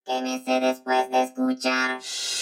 ¿Qué me sé después de escuchar?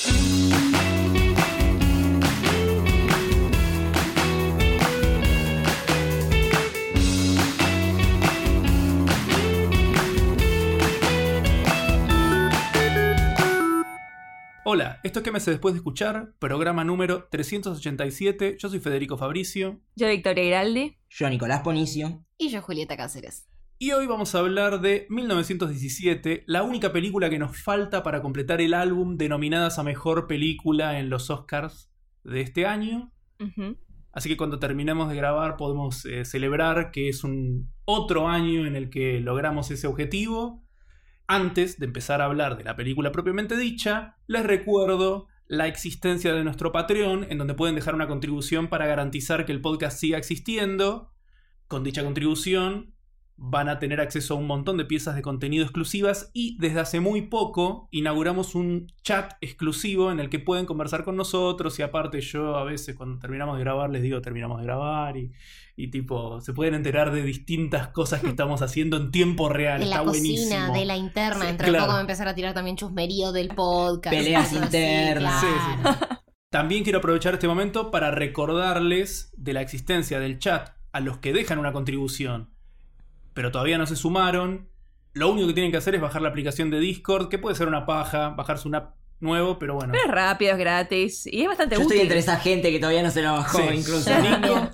Hola, esto es ¿Qué me sé después de escuchar? Programa número 387. Yo soy Federico Fabricio. Yo Victoria Giraldi. Yo Nicolás Ponicio. Y yo Julieta Cáceres. Y hoy vamos a hablar de 1917, la única película que nos falta para completar el álbum de nominadas a Mejor Película en los Oscars de este año. Uh-huh. Así que cuando terminemos de grabar podemos celebrar que es un otro año en el que logramos ese objetivo. Antes de empezar a hablar de la película propiamente dicha, les recuerdo la existencia de nuestro Patreon, en donde pueden dejar una contribución para garantizar que el podcast siga existiendo. Con dicha contribución van a tener acceso a un montón de piezas de contenido exclusivas y desde hace muy poco inauguramos un chat exclusivo en el que pueden conversar con nosotros, y aparte yo a veces cuando terminamos de grabar les digo terminamos de grabar y tipo se pueden enterar de distintas cosas que estamos haciendo en tiempo real. De la Está cocina, buenísimo. de la interna. Sí, Entre claro. poco me empezar a tirar también chusmerío del podcast. Peleas cosas así, internas. claro. Sí. También quiero aprovechar este momento para recordarles de la existencia del chat a los que dejan una contribución pero todavía no se sumaron. Lo único que tienen que hacer es bajar la aplicación de Discord, que puede ser una paja, bajarse un app nuevo, pero bueno. Pero es rápido, es gratis y es bastante Yo útil. estoy entre esa gente que todavía no se la bajó, Sí. incluso. Nico,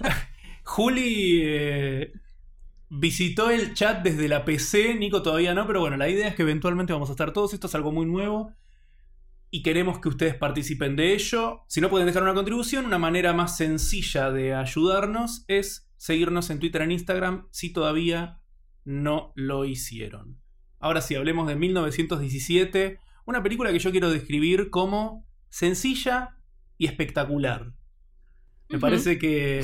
Juli visitó el chat desde la PC, Nico todavía no, pero bueno, la idea es que eventualmente vamos a estar todos. Esto es algo muy nuevo y queremos que ustedes participen de ello. Si no pueden dejar una contribución, una manera más sencilla de ayudarnos es seguirnos en Twitter e Instagram si todavía no lo hicieron. Ahora sí, hablemos de 1917, una película que yo quiero describir como sencilla y espectacular. Me parece que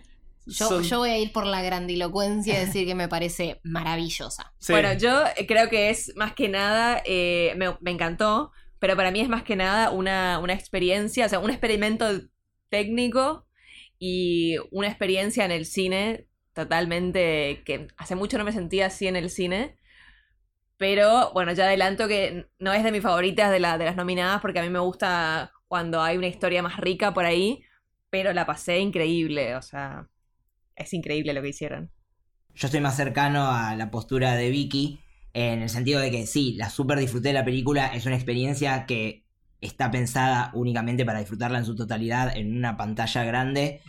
Yo voy a ir por la grandilocuencia y decir que me parece maravillosa. Sí. Bueno, yo creo que es más que nada, me encantó, pero para mí es más que nada una experiencia, o sea, un experimento técnico y una experiencia en el cine totalmente, que hace mucho no me sentía así en el cine, pero bueno, ya adelanto que no es de mis favoritas de las nominadas, porque a mí me gusta cuando hay una historia más rica por ahí, pero la pasé increíble, o sea, es increíble lo que hicieron. Yo estoy más cercano a la postura de Vicky, en el sentido de que sí, la súper disfruté de la película, es una experiencia que está pensada únicamente para disfrutarla en su totalidad en una pantalla grande.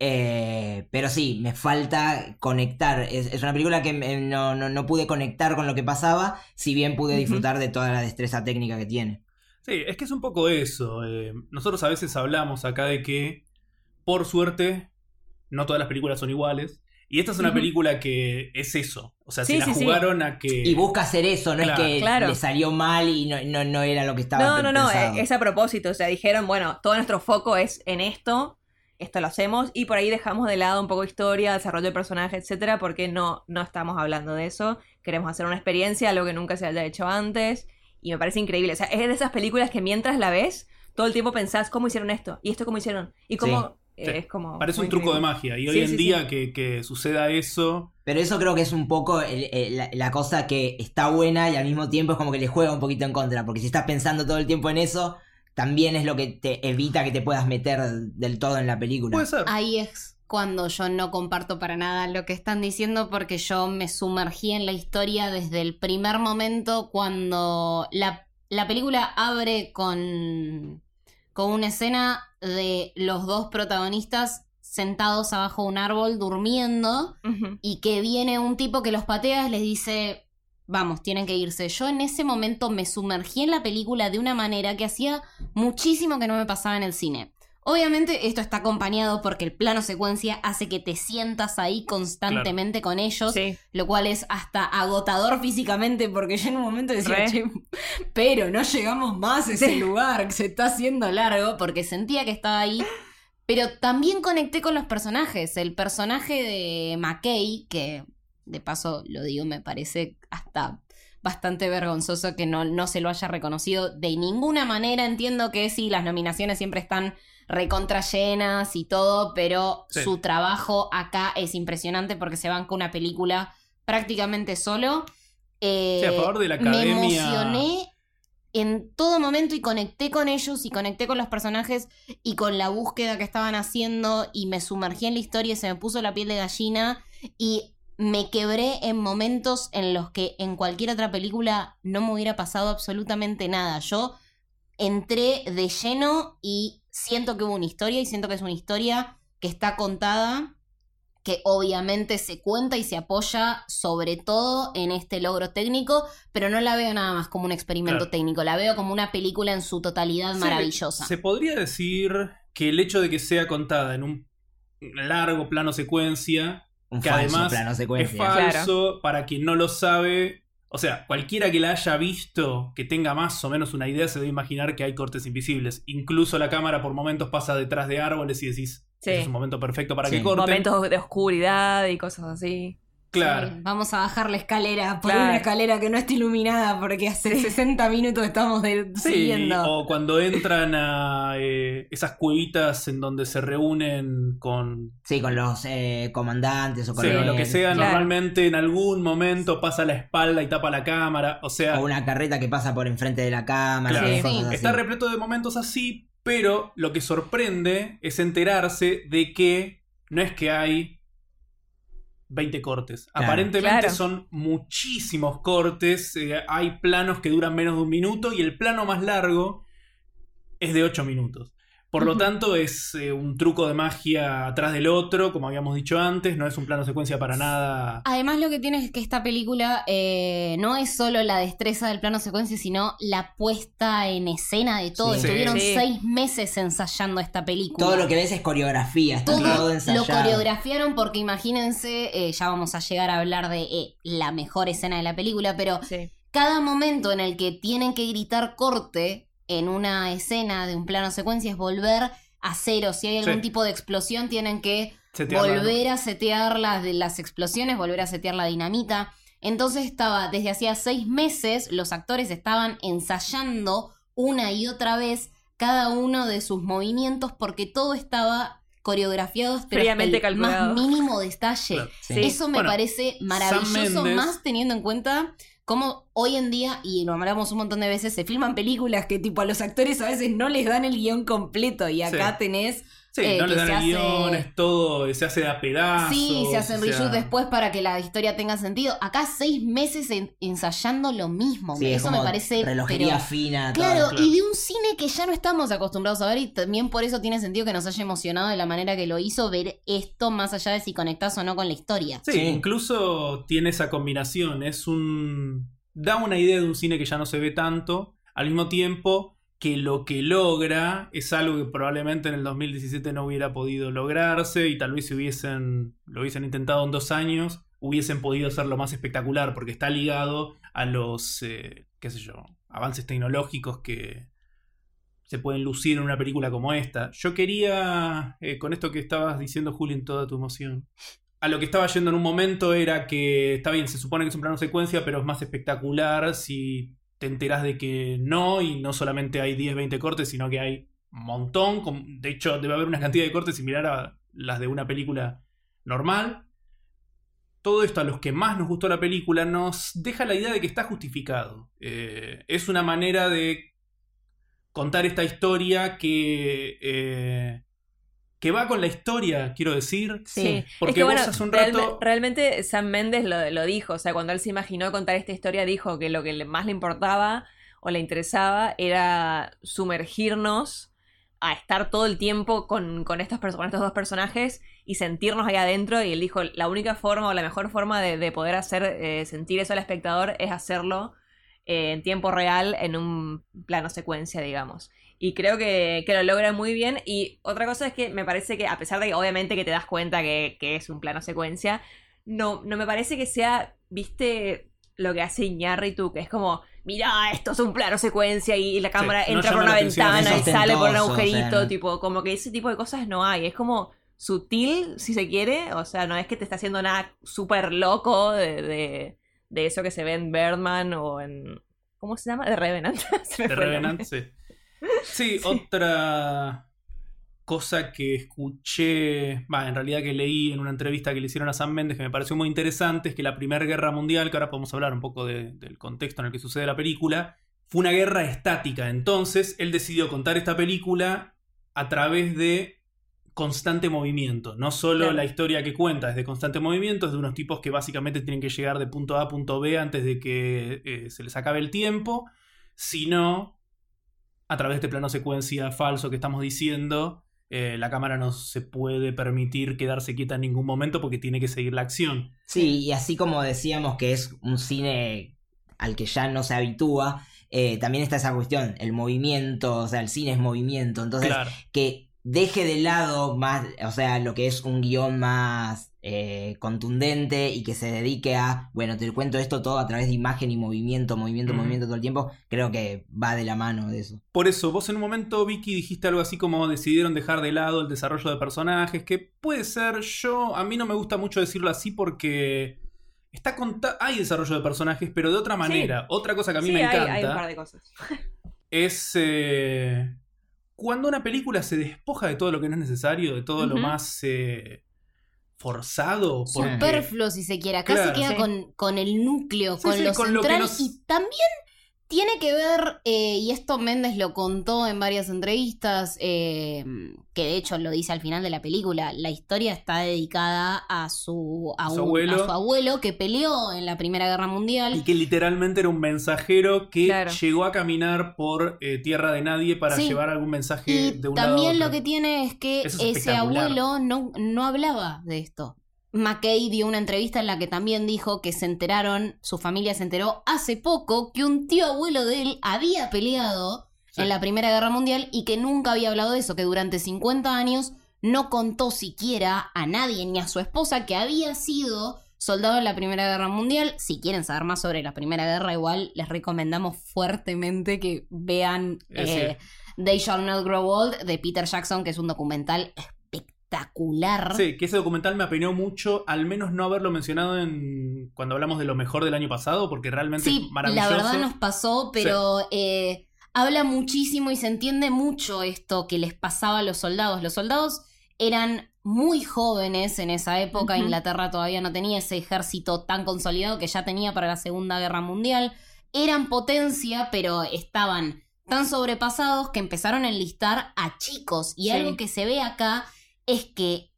Pero sí, me falta conectar. Es una película que no pude conectar con lo que pasaba, si bien pude disfrutar de toda la destreza técnica que tiene. Sí, es que es un poco eso. Nosotros a veces hablamos acá de que, por suerte, no todas las películas son iguales. Y esta es una película que es eso. O sea, Sí, se la sí, jugaron a que... Y busca hacer eso, no Claro, es que claro. le salió mal y no era lo que estaba No, pensado. es a propósito, o sea, dijeron, bueno, todo nuestro foco es en esto lo hacemos, y por ahí dejamos de lado un poco historia, desarrollo de personaje, etcétera, porque no estamos hablando de eso. Queremos hacer una experiencia, algo que nunca se haya hecho antes, y me parece increíble. O sea, es de esas películas que mientras la ves, todo el tiempo pensás, ¿cómo hicieron esto? ¿Y esto cómo hicieron? Y cómo... Sí. Es como... Parece muy un truco de increíble. magia. Y Sí, hoy en sí, día sí. que suceda eso... Pero eso creo que es un poco la cosa que está buena y al mismo tiempo es como que le juega un poquito en contra. Porque si estás pensando todo el tiempo en eso, también es lo que te evita que te puedas meter del todo en la película. Puede ser. Ahí es cuando yo no comparto para nada lo que están diciendo, porque yo me sumergí en la historia desde el primer momento, cuando la película abre con una escena de los dos protagonistas sentados abajo de un árbol durmiendo, Ujú. y que viene un tipo que los patea y les dice, vamos, tienen que irse. Yo en ese momento me sumergí en la película de una manera que hacía muchísimo que no me pasaba en el cine. Obviamente esto está acompañado porque el plano secuencia hace que te sientas ahí constantemente con ellos, Sí. lo cual es hasta agotador físicamente, porque yo en un momento decía, Re. che, pero no llegamos más a ese Sí. lugar, que se está haciendo largo, porque sentía que estaba ahí. Pero también conecté con los personajes. El personaje de McKay, que de paso lo digo, me parece hasta bastante vergonzoso que no se lo haya reconocido de ninguna manera. Entiendo que sí, las nominaciones siempre están recontra llenas y todo, pero Sí. su trabajo acá es impresionante porque se banca una película prácticamente solo. Sí, a favor de la academia. Me emocioné en todo momento y conecté con ellos y conecté con los personajes y con la búsqueda que estaban haciendo y me sumergí en la historia y se me puso la piel de gallina y me quebré en momentos en los que en cualquier otra película no me hubiera pasado absolutamente nada. Yo entré de lleno y siento que hubo una historia y siento que es una historia que está contada, que obviamente se cuenta y se apoya sobre todo en este logro técnico, pero no la veo nada más como un experimento técnico, la veo como una película en su totalidad maravillosa. Se podría decir que el hecho de que sea contada en un largo plano secuencia, Un que falso además plano secuencia. es falso, para quien no lo sabe, o sea, cualquiera que la haya visto, que tenga más o menos una idea, se debe imaginar que hay cortes invisibles. Incluso la cámara por momentos pasa detrás de árboles y decís, Sí. es un momento perfecto para Sí. que corten. Momentos de oscuridad y cosas así. Claro. Sí, vamos a bajar la escalera por Claro. una escalera que no está iluminada porque hace 60 minutos estamos Sí, siguiendo. o cuando entran a esas cuevitas en donde se reúnen con Sí, con los comandantes o con sí, el- lo que sea, Claro. normalmente en algún momento pasa la espalda y tapa la cámara, o sea, O una carreta que pasa por enfrente de la cámara. Claro. y cosas así. está repleto de momentos así, pero lo que sorprende es enterarse de que no es que hay 20 cortes. Claro. Aparentemente Claro. son muchísimos cortes, hay planos que duran menos de un minuto y el plano más largo es de 8 minutos. Por lo tanto, es un truco de magia atrás del otro, como habíamos dicho antes, no es un plano secuencia para nada. Además lo que tiene es que esta película no es solo la destreza del plano secuencia, sino la puesta en escena de todo. Sí. Estuvieron Sí. 6 meses ensayando esta película. Todo lo que ves es coreografía, está todo Todo lo ensayado. coreografiaron porque imagínense, ya vamos a llegar a hablar de la mejor escena de la película, pero Sí. cada momento en el que tienen que gritar corte en una escena de un plano secuencia es volver a cero. Si hay algún Sí. tipo de explosión, tienen que Setearla, ¿no? volver a setear las explosiones, volver a setear la dinamita. Entonces estaba, desde hacía 6 meses, los actores estaban ensayando una y otra vez cada uno de sus movimientos porque todo estaba coreografiado pero Fríamente hasta el calculado. más mínimo detalle. Claro. Sí. Eso me Bueno, parece maravilloso, Sam Mendes- más teniendo en cuenta cómo hoy en día, y lo hablamos un montón de veces, se filman películas que tipo a los actores a veces no les dan el guión completo y acá Sí. tenés Sí, no que le dan se el hace- guión, es todo, se hace de a pedazos. Sí, se hacen o sea, reshoots después para que la historia tenga sentido. Acá 6 meses ensayando lo mismo. Sí, es Eso me como parece... relojería pero- fina. Claro, Claro. y de un cine que ya no estamos acostumbrados a ver y también por eso tiene sentido que nos haya emocionado de la manera que lo hizo ver esto más allá de si conectás o no con la historia. Sí, Sí. incluso tiene esa combinación. Da una idea de un cine que ya no se ve tanto, al mismo tiempo que lo que logra es algo que probablemente en el 2017 no hubiera podido lograrse y tal vez si lo hubiesen intentado en 2 años, hubiesen podido hacerlo más espectacular porque está ligado a los, qué sé yo, avances tecnológicos que se pueden lucir en una película como esta. Yo quería, con esto que estabas diciendo, Juli, en toda tu emoción, a lo que estaba yendo en un momento era que, está bien, se supone que es un plano secuencia, pero es más espectacular si te enterás de que no, y no solamente hay 10, 20 cortes, sino que hay un montón. De hecho, debe haber una cantidad de cortes similar a las de una película normal. Todo esto, a los que más nos gustó la película, nos deja la idea de que está justificado. Es una manera de contar esta historia que va con la historia, quiero decir. Sí, Porque es que vos bueno, hace un rato- realmente Sam Mendes lo dijo, o sea, cuando él se imaginó contar esta historia, dijo que lo que más le importaba o le interesaba era sumergirnos a estar todo el tiempo con estos 2 personajes y sentirnos ahí adentro, y él dijo, la única forma o la mejor forma de poder hacer sentir eso al espectador es hacerlo en tiempo real en un plano secuencia, digamos. Y creo que lo logra muy bien. Y otra cosa es que me parece que, a pesar de que obviamente que te das cuenta que es un plano secuencia, no me parece que sea, viste, lo que hace Iñárritu, que es como, mira, esto es un plano secuencia y la cámara no entra llama por una la atención, ventana y es sale por un ostentoso, agujerito, o sea, no. tipo, como que ese tipo de cosas no hay. Es como sutil, si se quiere, o sea, no es que te está haciendo nada súper loco de eso que se ve en Birdman o en... ¿Cómo se llama? De Revenant. Se me De fue el Revenant, nombre. sí. Sí, otra cosa que escuché, en realidad que leí en una entrevista que le hicieron a Sam Mendes que me pareció muy interesante, es que la Primera Guerra Mundial, que ahora podemos hablar un poco del contexto en el que sucede la película, fue una guerra estática. Entonces él decidió contar esta película a través de constante movimiento. No solo Claro. la historia que cuenta es de constante movimiento, es de unos tipos que básicamente tienen que llegar de punto A a punto B antes de que se les acabe el tiempo, sino a través de este plano secuencia falso que estamos diciendo, la cámara no se puede permitir quedarse quieta en ningún momento porque tiene que seguir la acción. Sí, y así como decíamos que es un cine al que ya no se habitúa, también está esa cuestión, el movimiento, o sea, el cine es movimiento, entonces Claro. que deje de lado más, o sea, lo que es un guión más contundente y que se dedique a, bueno, te cuento esto todo a través de imagen y movimiento, movimiento todo el tiempo, creo que va de la mano de eso. Por eso, vos en un momento, Vicky, dijiste algo así como decidieron dejar de lado el desarrollo de personajes, que puede ser a mí no me gusta mucho decirlo así porque hay desarrollo de personajes, pero de otra manera. Otra cosa que a mí Sí, me encanta hay un par de cosas. es cuando una película se despoja de todo lo que no es necesario, de todo lo Ujú. más forzado. porque- Superfluo, si se quiere. Acá Claro. se queda Sí. con el núcleo, Sí, con sí, lo con lo que central. nos- Y también tiene que ver, y esto Méndez lo contó en varias entrevistas, que de hecho lo dice al final de la película, la historia está dedicada a su abuelo que peleó en la Primera Guerra Mundial. Y que literalmente era un mensajero que Claro. llegó a caminar por tierra de nadie para Sí. llevar algún mensaje Y de un lado a también otro. lo que tiene es que Eso es ese espectacular. abuelo no hablaba de esto. McKay dio una entrevista en la que también dijo que su familia se enteró hace poco que un tío abuelo de él había peleado Sí. en la Primera Guerra Mundial y que nunca había hablado de eso, que durante 50 años no contó siquiera a nadie ni a su esposa que había sido soldado en la Primera Guerra Mundial. Si quieren saber más sobre la Primera Guerra, igual les recomendamos fuertemente que vean Sí. They Shall Not Grow Old de Peter Jackson, que es un documental espectacular. Sí, que ese documental me apenó mucho, al menos no haberlo mencionado cuando hablamos de lo mejor del año pasado, porque realmente Sí, es maravilloso. la verdad nos pasó, pero habla muchísimo y se entiende mucho esto que les pasaba a los soldados. Los soldados eran muy jóvenes en esa época. Ujú. Inglaterra todavía no tenía ese ejército tan consolidado que ya tenía para la Segunda Guerra Mundial. Eran potencia, pero estaban tan sobrepasados que empezaron a enlistar a chicos. Y Sí. algo que se ve acá es que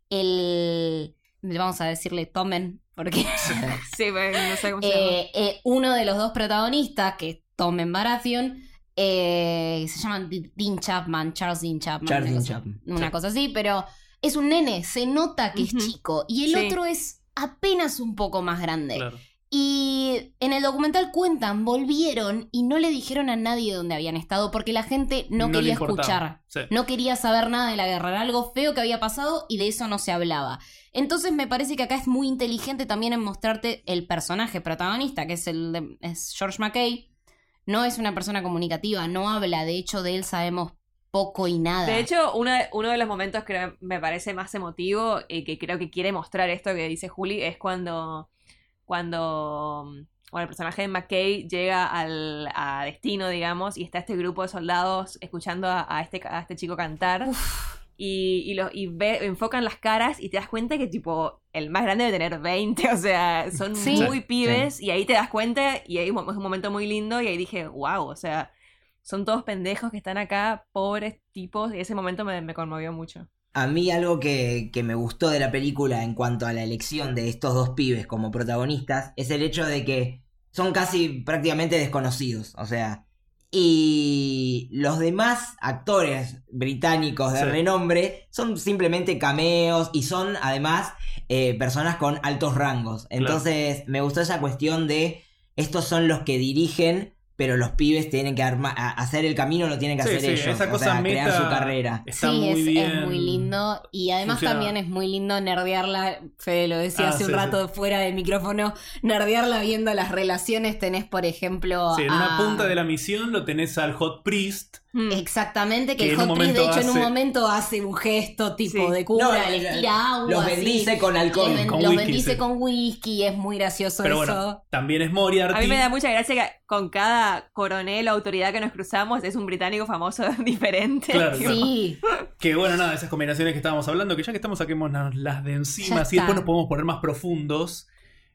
vamos a decirle Tommen, porque Sí, bueno, no sé cómo se llama. uno de los dos protagonistas, que es Tommen Baratheon, se llaman Charles Dean Chapman. Una Sí. cosa así, pero es un nene, se nota que Ujú. es chico. Y el Sí. otro es apenas un poco más grande. Claro. Y en el documental cuentan, volvieron y no le dijeron a nadie dónde habían estado porque la gente no le quería importaba. escuchar. Sí. No quería saber nada de la guerra. Era algo feo que había pasado y de eso no se hablaba. Entonces me parece que acá es muy inteligente también en mostrarte el personaje protagonista, que es George McKay. No es una persona comunicativa, no habla. De hecho, de él sabemos poco y nada. De hecho, uno de los momentos que me parece más emotivo y que creo que quiere mostrar esto que dice Juli es cuando el personaje de McKay llega a destino, digamos, y está este grupo de soldados escuchando a este chico cantar. Y enfocan las caras y te das cuenta que tipo el más grande debe tener 20, o sea, son Sí. muy pibes, y ahí te das cuenta y ahí es un momento muy lindo y ahí dije, wow, o sea, son todos pendejos que están acá, pobres tipos, y ese momento me conmovió mucho. A mí algo que me gustó de la película en cuanto a la elección de estos dos pibes como protagonistas es el hecho de que son casi prácticamente desconocidos, o sea, y los demás actores británicos de Sí. renombre son simplemente cameos y son además personas con altos rangos. Entonces me gustó esa cuestión de estos son los que dirigen, pero los pibes tienen que hacer el camino, lo tienen que Sí, hacer sí, ellos, esa o cosa sea, meta crear su carrera. está Sí, muy bien. es muy lindo. Y además funcionado. también es muy lindo nerdearla. Fede lo decía hace un sí, rato fuera de micrófono. Nerdearla viendo las relaciones. Tenés, por ejemplo. Sí, en una a- punta de la misión lo tenés al Hot Priest. Exactamente, que Que el en un Hot Priest, de momento hecho, en un hace- momento hace un gesto tipo Sí. de cura, No, les tira agua. los así. bendice con alcohol. Con Los whisky, bendice sí. con whisky. Es muy gracioso Pero eso. bueno, también es Moriarty. A mí me da mucha gracia que con cada coronel o autoridad que nos cruzamos es un británico famoso diferente. Claro, Tipo, Sí, Que bueno, nada, esas combinaciones que estábamos hablando, que ya que estamos saquémonos las de encima, Ya así después está. nos podemos poner más profundos.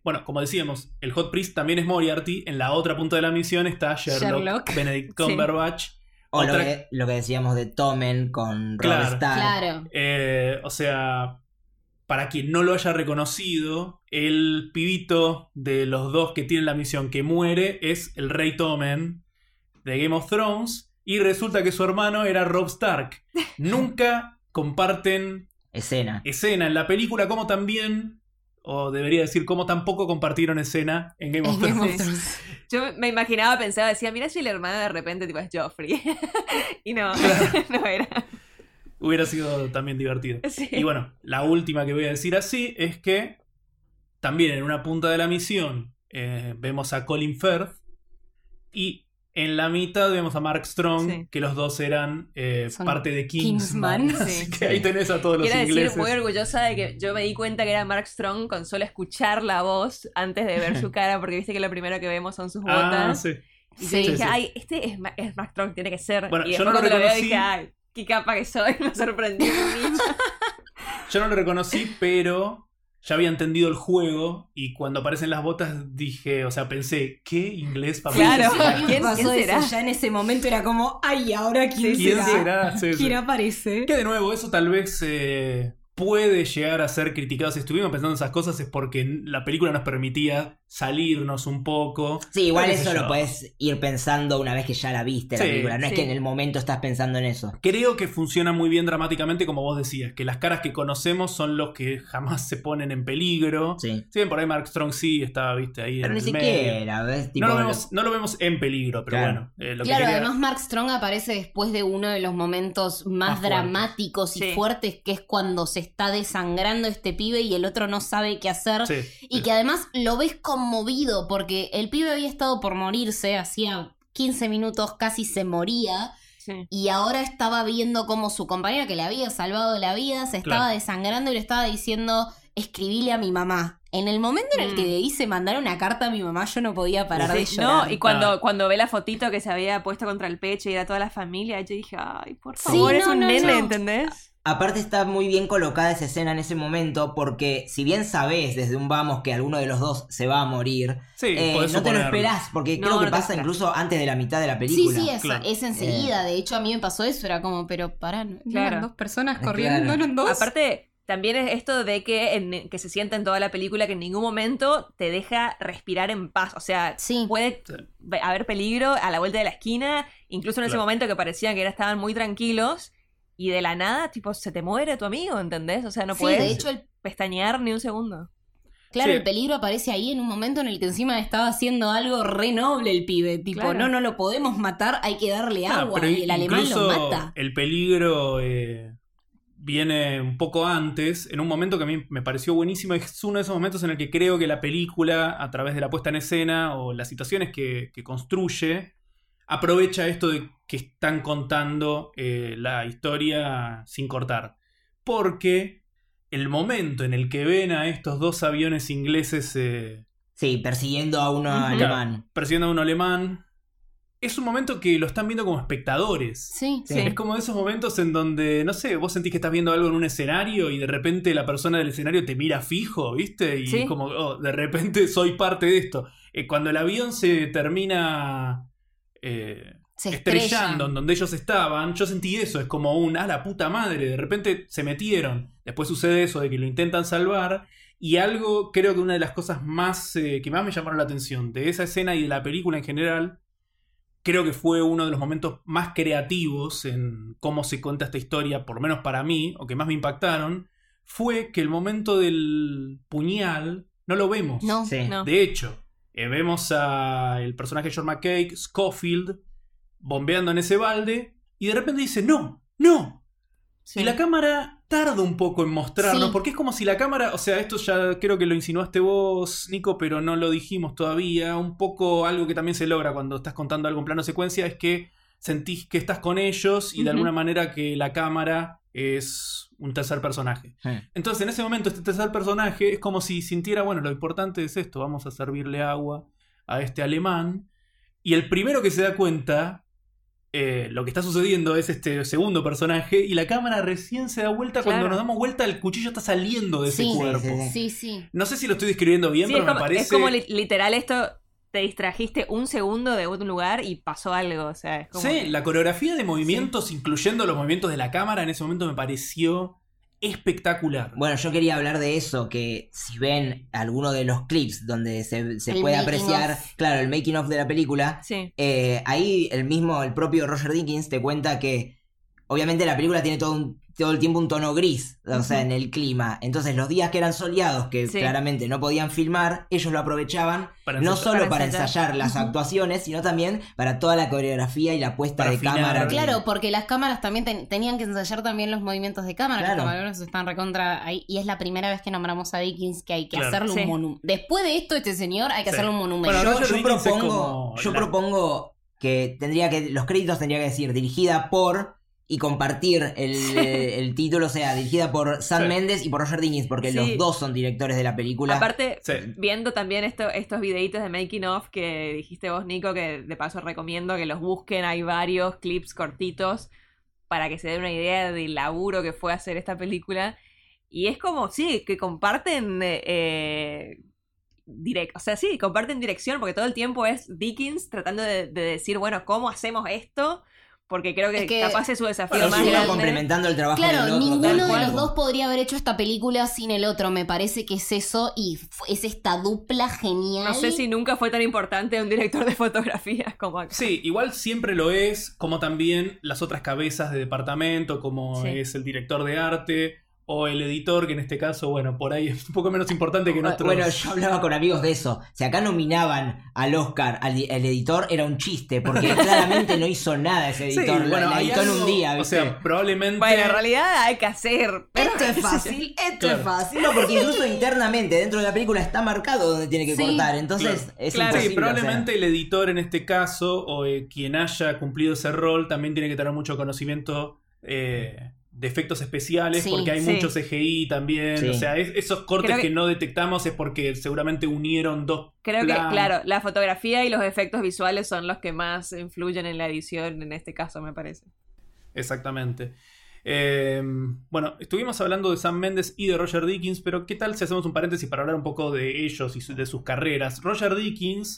bueno, como decíamos, el Hot Priest también es Moriarty. En la otra punta de la misión está Sherlock. Benedict Cumberbatch. O lo que decíamos de Tommen con Robb Stark. Claro. O sea, para quien no lo haya reconocido, el pibito de los dos que tienen la misión que muere es el Rey Tommen de Game of Thrones. Y resulta que su hermano era Robb Stark. Nunca comparten escena en la película, como también, o debería decir, como tampoco compartieron escena en Game of Thrones. Yo me imaginaba, pensaba, decía, mira si el hermano de repente tipo es Joffrey. Y no, no era. Hubiera sido también divertido. Sí. Y bueno, la última que voy a decir así es que también en una punta de la misión vemos a Colin Firth y en la mitad vemos a Mark Strong, que los dos eran parte de Kingsman. Así que ahí tenés a todos los ingleses. Quiero decir, muy orgullosa de que yo me di cuenta que era Mark Strong con solo escuchar la voz antes de ver su cara, porque viste que lo primero que vemos son sus botas. Sí. Y yo dije, ay, este es Mark Strong, tiene que ser. Bueno, y yo después no lo cuando lo veo reconocí. dije, ay, qué capa que soy, me sorprendí. Yo no lo reconocí, pero ya había entendido el juego y cuando aparecen las botas dije, o sea, pensé, ¿qué inglés para Claro. ¿Quién ¿Quién será? será? Ya en ese momento era como, ay, ¿ahora quién será? Sí, ¿Quién aparece? Que de nuevo, eso tal vez puede llegar a ser criticado. Si estuvimos pensando esas cosas es porque la película nos permitía salirnos un poco. Sí, igual Pero qué eso sé yo. lo puedes ir pensando una vez que ya la viste la Sí, película. No es sí. que en el momento estás pensando en eso. Creo que funciona muy bien dramáticamente, como vos decías, que las caras que conocemos son los que jamás se ponen en peligro. Sí. Si bien por ahí Mark Strong sí estaba, viste, ahí Pero en ni el medio. siquiera, ¿ves? Tipo, No lo vemos en peligro, pero Claro. bueno. Lo que Claro, quería- además Mark Strong aparece después de uno de los momentos más fuertes. dramáticos y Sí. fuertes, que es cuando se está desangrando este pibe y el otro no sabe qué hacer. Sí, Y sí. que además lo ves conmovido porque el pibe había estado por morirse, hacía 15 minutos casi se moría. Sí. Y ahora estaba viendo cómo su compañera que le había salvado la vida se estaba Claro. desangrando y le estaba diciendo, escribile a mi mamá. En el momento en el que le hice mandar una carta a mi mamá, yo no podía parar de Sí, llorar. no, y cuando ve la fotito que se había puesto contra el pecho y era toda la familia, yo dije, ay, por Sí, favor, es no, un no, nene, no. ¿entendés? Aparte está muy bien colocada esa escena en ese momento porque si bien sabés desde un vamos que alguno de los dos se va a morir, Sí, podés no te lo suponerlo. esperás porque No, creo que no te pasa esperás. incluso antes de la mitad de la Sí, película. sí, Claro. es enseguida. De hecho, a mí me pasó eso. Era como, pero pará, ¿no Claro. eran dos personas Claro. corriendo? ¿No eran dos? Aparte, también es esto de que se siente en toda la película que en ningún momento te deja respirar en paz. O sea, Sí. puede Sí. haber peligro a la vuelta de la esquina, incluso en ese Claro. momento que parecían que estaban muy tranquilos, y de la nada, tipo, se te muere tu amigo, ¿entendés? O sea, no Sí, puedes de hecho, pestañear ni un segundo. claro, Sí. el peligro aparece ahí en un momento en el que encima estaba haciendo algo re noble el pibe. Tipo, Claro. no lo podemos matar, hay que darle Ah, agua. pero Y el alemán lo incluso mata. El peligro viene un poco antes, en un momento que a mí me pareció buenísimo. Es uno de esos momentos en el que creo que la película, a través de la puesta en escena o las situaciones que construye, aprovecha esto de que están contando la historia sin cortar. Porque el momento en el que ven a estos dos aviones ingleses Sí, persiguiendo a uno Ujú. alemán. persiguiendo a un alemán, es un momento que lo están viendo como espectadores. Sí. Sí. Es como de esos momentos en donde, no sé, vos sentís que estás viendo algo en un escenario y de repente la persona del escenario te mira fijo, ¿viste? Y Sí. como, oh, de repente soy parte de esto. Cuando el avión se termina Se estrellando estrellan. en donde ellos estaban, yo sentí eso, es como un, la puta madre, de repente se metieron. Después sucede eso de que lo intentan salvar. Y algo, creo que una de las cosas más que más me llamaron la atención de esa escena y de la película en general, creo que fue uno de los momentos más creativos en cómo se cuenta esta historia, por lo menos para mí, o que más me impactaron, fue que el momento del puñal no lo vemos. No, Sí. No. De hecho, vemos al personaje de John McCain, Scofield, bombeando en ese balde, y de repente dice, no, no. Sí. Y la cámara tarda un poco en mostrarnos, Sí. porque es como si la cámara, o sea, esto ya creo que lo insinuaste vos, Nico, pero no lo dijimos todavía. Un poco algo que también se logra cuando estás contando algo en plano secuencia es que sentís que estás con ellos y de Ujú. alguna manera que la cámara es un tercer personaje. Sí. Entonces, en ese momento, este tercer personaje es como si sintiera, bueno, lo importante es esto, vamos a servirle agua a este alemán. Y el primero que se da cuenta lo que está sucediendo es este segundo personaje y la cámara recién se da vuelta. Claro. Cuando nos damos vuelta el cuchillo está saliendo de ese Sí, cuerpo. Sí. No sé si lo estoy describiendo bien, Sí, pero es como, me parece... es como literal esto, te distrajiste un segundo de un lugar y pasó algo, o sea, es como... Sí, que- la coreografía de movimientos, incluyendo los movimientos de la cámara, en ese momento me pareció espectacular. Bueno, yo quería hablar de eso, que si ven alguno de los clips donde se El puede making apreciar, of. claro, el making of de la película, Sí. ahí el propio Roger Deakins te cuenta que obviamente la película tiene todo el tiempo un tono gris, o sea, en el clima. Entonces los días que eran soleados, que Sí. claramente no podían filmar, ellos lo aprovechaban Para no ensayar. solo para Para ensayar. ensayar las actuaciones, sino también para toda la coreografía y la puesta Para de afinar. cámara. Claro, porque las cámaras también tenían que ensayar también los movimientos de cámara. Claro. Los camarógrafos están recontra ahí. Y es la primera vez que nombramos a Dickens que hay que Claro. hacerle Sí. un monumento. Después de esto, este señor hay que Sí. hacerle un monumento. Bueno, Roger Yo Deakins es propongo, como la- propongo que los créditos tendría que decir dirigida por y compartir el título, o sea, dirigida por Sam Sí. Mendes y por Roger Deakins, porque Sí. los dos son directores de la película. Aparte, Sí. viendo también estos videitos de making of que dijiste vos, Nico, que de paso recomiendo que los busquen, hay varios clips cortitos para que se den una idea del laburo que fue hacer esta película. Y es como, sí, que comparten o sea, sí, comparten dirección, porque todo el tiempo es Dickens tratando de decir, bueno, ¿cómo hacemos esto? Porque creo que, Es que- capaz es su desafío Bueno, más uno grande. complementando el trabajo del Claro, otro. ninguno tal de cual. los dos podría haber hecho esta película sin el otro. Me parece que es eso y es esta dupla genial. No sé si nunca fue tan importante un director de fotografía como acá. Sí, igual siempre lo es, como también las otras cabezas de departamento, como Sí. es el director de arte o el editor, que en este caso, bueno, por ahí es un poco menos importante que en otros. Bueno, yo hablaba con amigos de eso. Si acá nominaban al Oscar al editor, era un chiste, porque claramente no hizo nada ese Sí, editor. bueno, la hay editó en algo- un día, O ¿viste? sea, probablemente... Bueno, en realidad hay que hacer. pero- Esto es fácil, esto Claro. es fácil. No, porque incluso internamente dentro de la película está marcado donde tiene que Sí, cortar. Entonces claro. es Claro. imposible. Sí, probablemente el editor en este caso, o quien haya cumplido ese rol, también tiene que tener mucho conocimiento de efectos especiales, Sí, porque hay sí. mucho CGI también. Sí. O sea, esos cortes Creo que que- no detectamos es porque seguramente unieron dos Creo que, planos. claro, la fotografía y los efectos visuales son los que más influyen en la edición, en este caso, me parece. Exactamente. Bueno, estuvimos hablando de Sam Mendes y de Roger Deakins, pero ¿qué tal si hacemos un paréntesis para hablar un poco de ellos y de sus carreras? Roger Deakins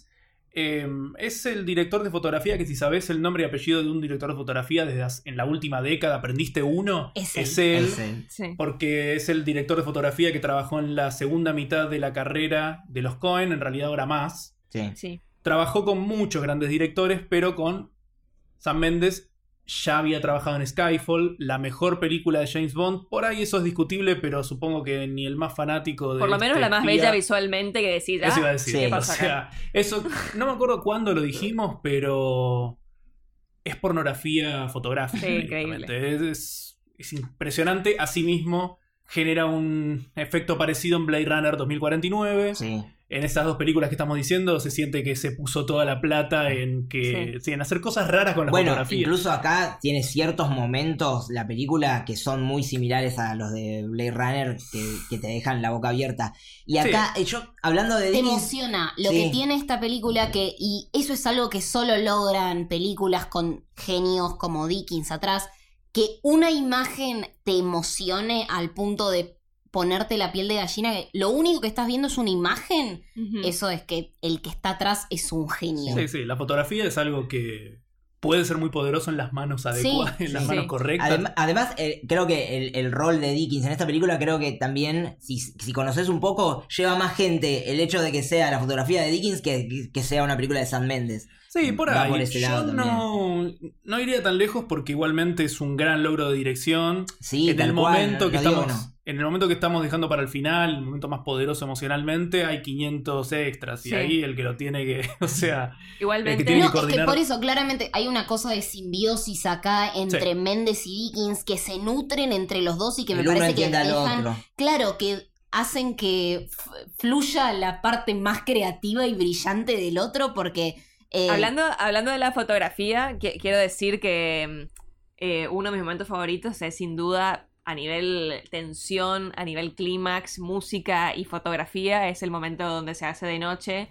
es el director de fotografía que, si sabes el nombre y apellido de un director de fotografía en la última década, ¿aprendiste uno? Es él. Es él. Sí. Porque es el director de fotografía que trabajó en la segunda mitad de la carrera de los Coen, en realidad ahora más. Sí. Sí. Trabajó con muchos grandes directores, pero con Sam Mendes ya había trabajado en Skyfall, la mejor película de James Bond. Por ahí eso es discutible, pero supongo que ni el más fanático de Por lo menos este la más espía- bella visualmente que decís, Eso iba a decir. Sí. ¿qué O pasa acá? sea, eso no me acuerdo cuándo lo dijimos, pero es pornografía fotográfica. Sí, directamente. Es impresionante. Asimismo, genera un efecto parecido en Blade Runner 2049. Sí. En esas dos películas que estamos diciendo, se siente que se puso toda la plata en sí, en hacer cosas raras con la Bueno, fotografía. incluso acá tiene ciertos momentos la película que son muy similares a los de Blade Runner que te dejan la boca abierta. Y acá, yo hablando de Te Deakins, emociona lo Sí. que tiene esta película y eso es algo que solo logran películas con genios como Dickens atrás, que una imagen te emocione al punto de ponerte la piel de gallina, que lo único que estás viendo es una imagen, Ujú. eso es que el que está atrás es un genio. Sí, sí, la fotografía es algo que puede ser muy poderoso en las manos adecuadas, en las sí. manos correctas. Además, creo que el rol de Dickens en esta película, creo que también, si conoces un poco, lleva más gente el hecho de que sea la fotografía de Dickens que sea una película de Sam Mendes. Sí, por Va ahí. por ese Yo lado no iría tan lejos porque igualmente es un gran logro de dirección. Sí, en tal el cual, momento que no digo estamos, que no. en el momento que estamos dejando para el final, el momento más poderoso emocionalmente, hay 500 extras y Sí. ahí el que lo tiene que, o sea, Igualmente, el que tiene No, que es que coordinar. por eso claramente hay una cosa de simbiosis acá entre Sí. Mendes y Dickens que se nutren entre los dos y que me El uno parece que entiende al dejan, otro. claro, que hacen que fluya la parte más creativa y brillante del otro porque hablando de la fotografía, quiero decir que uno de mis momentos favoritos es sin duda a nivel tensión, a nivel clímax, música y fotografía, es el momento donde se hace de noche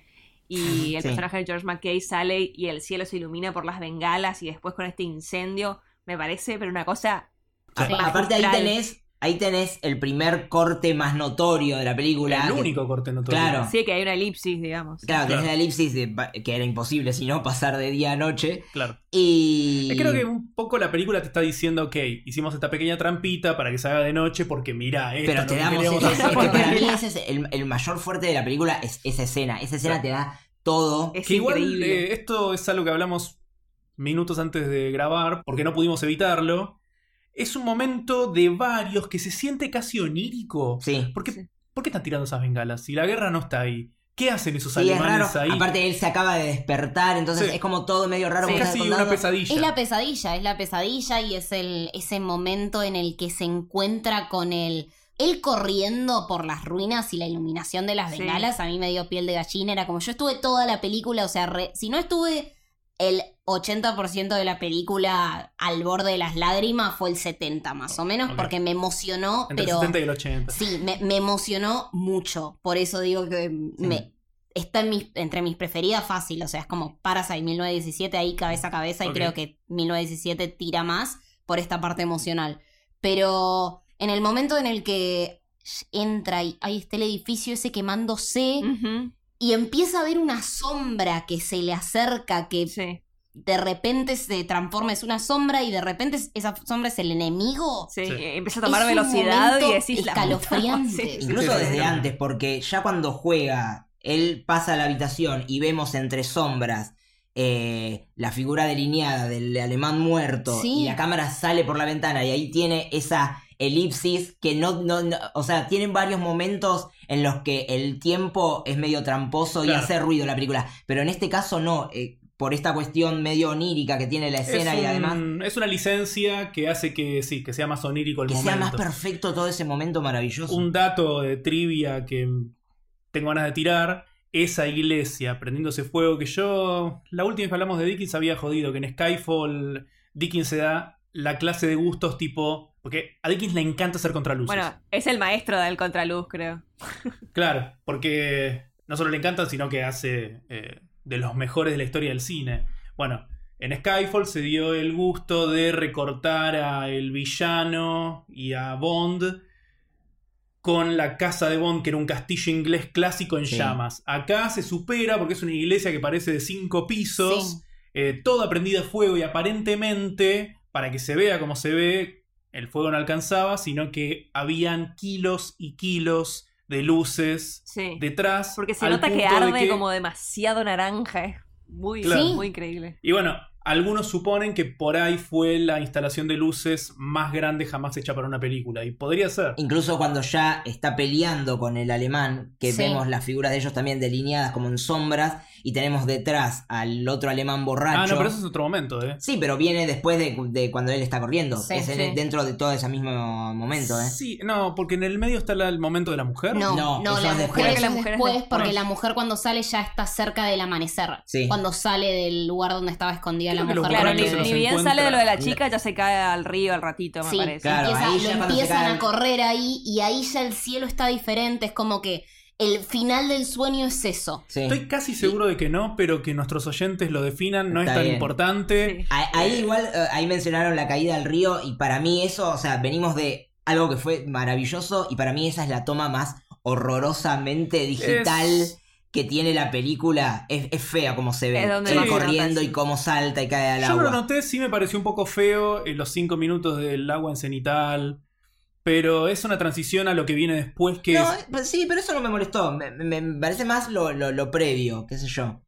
y el Sí. personaje de George McKay sale y el cielo se ilumina por las bengalas y después con este incendio, me parece, pero una cosa Aparte ahí tenés el primer corte más notorio de la película. El que- único corte notorio. Claro. sí, que hay una elipsis, digamos. Claro, que Claro. es la elipsis que era imposible si no pasar de día a noche. Claro. Y... Creo que un poco la película te está diciendo, ok, hicimos esta pequeña trampita para que se haga de noche porque mirá, esto Pero es te lo que damos queríamos ese- hacer. es que para mí ese es el mayor fuerte de la película, es esa escena. Esa escena te da todo. Es Que igual increíble. esto es algo que hablamos minutos antes de grabar, porque no pudimos evitarlo. Es un momento de varios que se siente casi onírico. Sí. ¿Por qué, Sí. ¿Por qué están tirando esas bengalas? Si la guerra no está ahí. ¿Qué hacen esos Sí, es raro. alemanes ahí? Aparte él se acaba de despertar, entonces Sí. es como todo medio raro. Sí. como Es está casi contando. una pesadilla. Es la pesadilla y es ese momento en el que se encuentra con él corriendo por las ruinas y la iluminación de las Sí. bengalas. A mí me dio piel de gallina, era como yo estuve toda la película, o sea, si no estuve el 80% de la película al borde de las lágrimas, fue el 70 más o menos, Ok. porque me emocionó, Entre pero el 70 y el 80. sí, me emocionó mucho, por eso digo que está entre mis preferidas fácil, o sea, es como Parasite 1917 ahí cabeza a cabeza y Ok. creo que 1917 tira más por esta parte emocional. Pero en el momento en el que entra y ahí está el edificio ese quemándose Ujú, y empieza a ver una sombra que se le acerca, que sí, de repente se transforma, es una sombra y de repente esa sombra es el enemigo. sí. Sí. Empieza a tomar Es un velocidad y momento decís la puta escalofriante. madre. Incluso Sí, sí, desde sí. antes, porque ya cuando juega, él pasa a la habitación y vemos entre sombras la figura delineada del alemán muerto Sí. y la cámara sale por la ventana y ahí tiene esa elipsis que no, o sea, tienen varios momentos en los que el tiempo es medio tramposo y Claro. hace ruido la película, pero en este caso no, por esta cuestión medio onírica que tiene la escena y además Es una licencia que hace que sí, que sea más onírico el que momento. sea más perfecto todo ese momento maravilloso. Un dato de trivia que tengo ganas de tirar. Esa iglesia prendiéndose fuego que yo... La última vez que hablamos de Dickens había jodido que en Skyfall Dickens se da la clase de gustos tipo... Porque a Dickens le encanta hacer contraluces. Bueno, es el maestro del contraluz, creo. Claro, porque no solo le encanta, sino que hace de los mejores de la historia del cine. Bueno, en Skyfall se dio el gusto de recortar a el villano y a Bond con la casa de Bond, que era un castillo inglés clásico en Sí. llamas. Acá se supera porque es una iglesia que parece de 5 pisos, Sí. toda prendida a fuego y aparentemente, para que se vea como se ve, el fuego no alcanzaba, sino que habían kilos y kilos de luces Sí. detrás. Porque se al nota que punto de arde como demasiado naranja. Es muy, Claro. muy increíble. Y bueno, algunos suponen que por ahí fue la instalación de luces más grande jamás hecha para una película. Y podría ser. Incluso cuando ya está peleando con el alemán, que Sí. vemos las figuras de ellos también delineadas como en sombras, y tenemos detrás al otro alemán borracho. Ah, no, pero eso es otro momento, ¿eh? Sí, pero viene después de cuando él está corriendo. Sí, es sí. dentro de todo ese mismo momento, ¿eh? Sí, no, porque en el medio está el momento de la mujer. No, No, no, eso la es mujer después. eso es La mujer es después, después. porque la mujer cuando sale ya está cerca del amanecer. Sí. Cuando sale del lugar donde estaba escondida Creo la que los mujer. Claro, borrachos ni, se los ni bien encuentra. sale de lo de la chica, ya se cae al río al ratito, me Sí, parece. Claro, ahí ya lo cuando se empiezan cae- a correr ahí y ahí ya el cielo está diferente. Es como que el final del sueño es eso. Sí. Estoy casi seguro de que no, pero que nuestros oyentes lo definan. No Está es tan bien. importante. Sí. Ahí igual, ahí mencionaron la caída al río, y para mí eso, o sea, venimos de algo que fue maravilloso, y para mí esa es la toma más horrorosamente digital que tiene la película. Es fea como se ve. Es donde Él más se corriendo nota, sí. y cómo salta y cae al Yo agua. no lo noté, sí me pareció un poco feo los 5 minutos del agua en cenital. Pero es una transición a lo que viene después que No, es... pues sí, pero eso no me molestó. Me parece más lo previo, qué sé yo.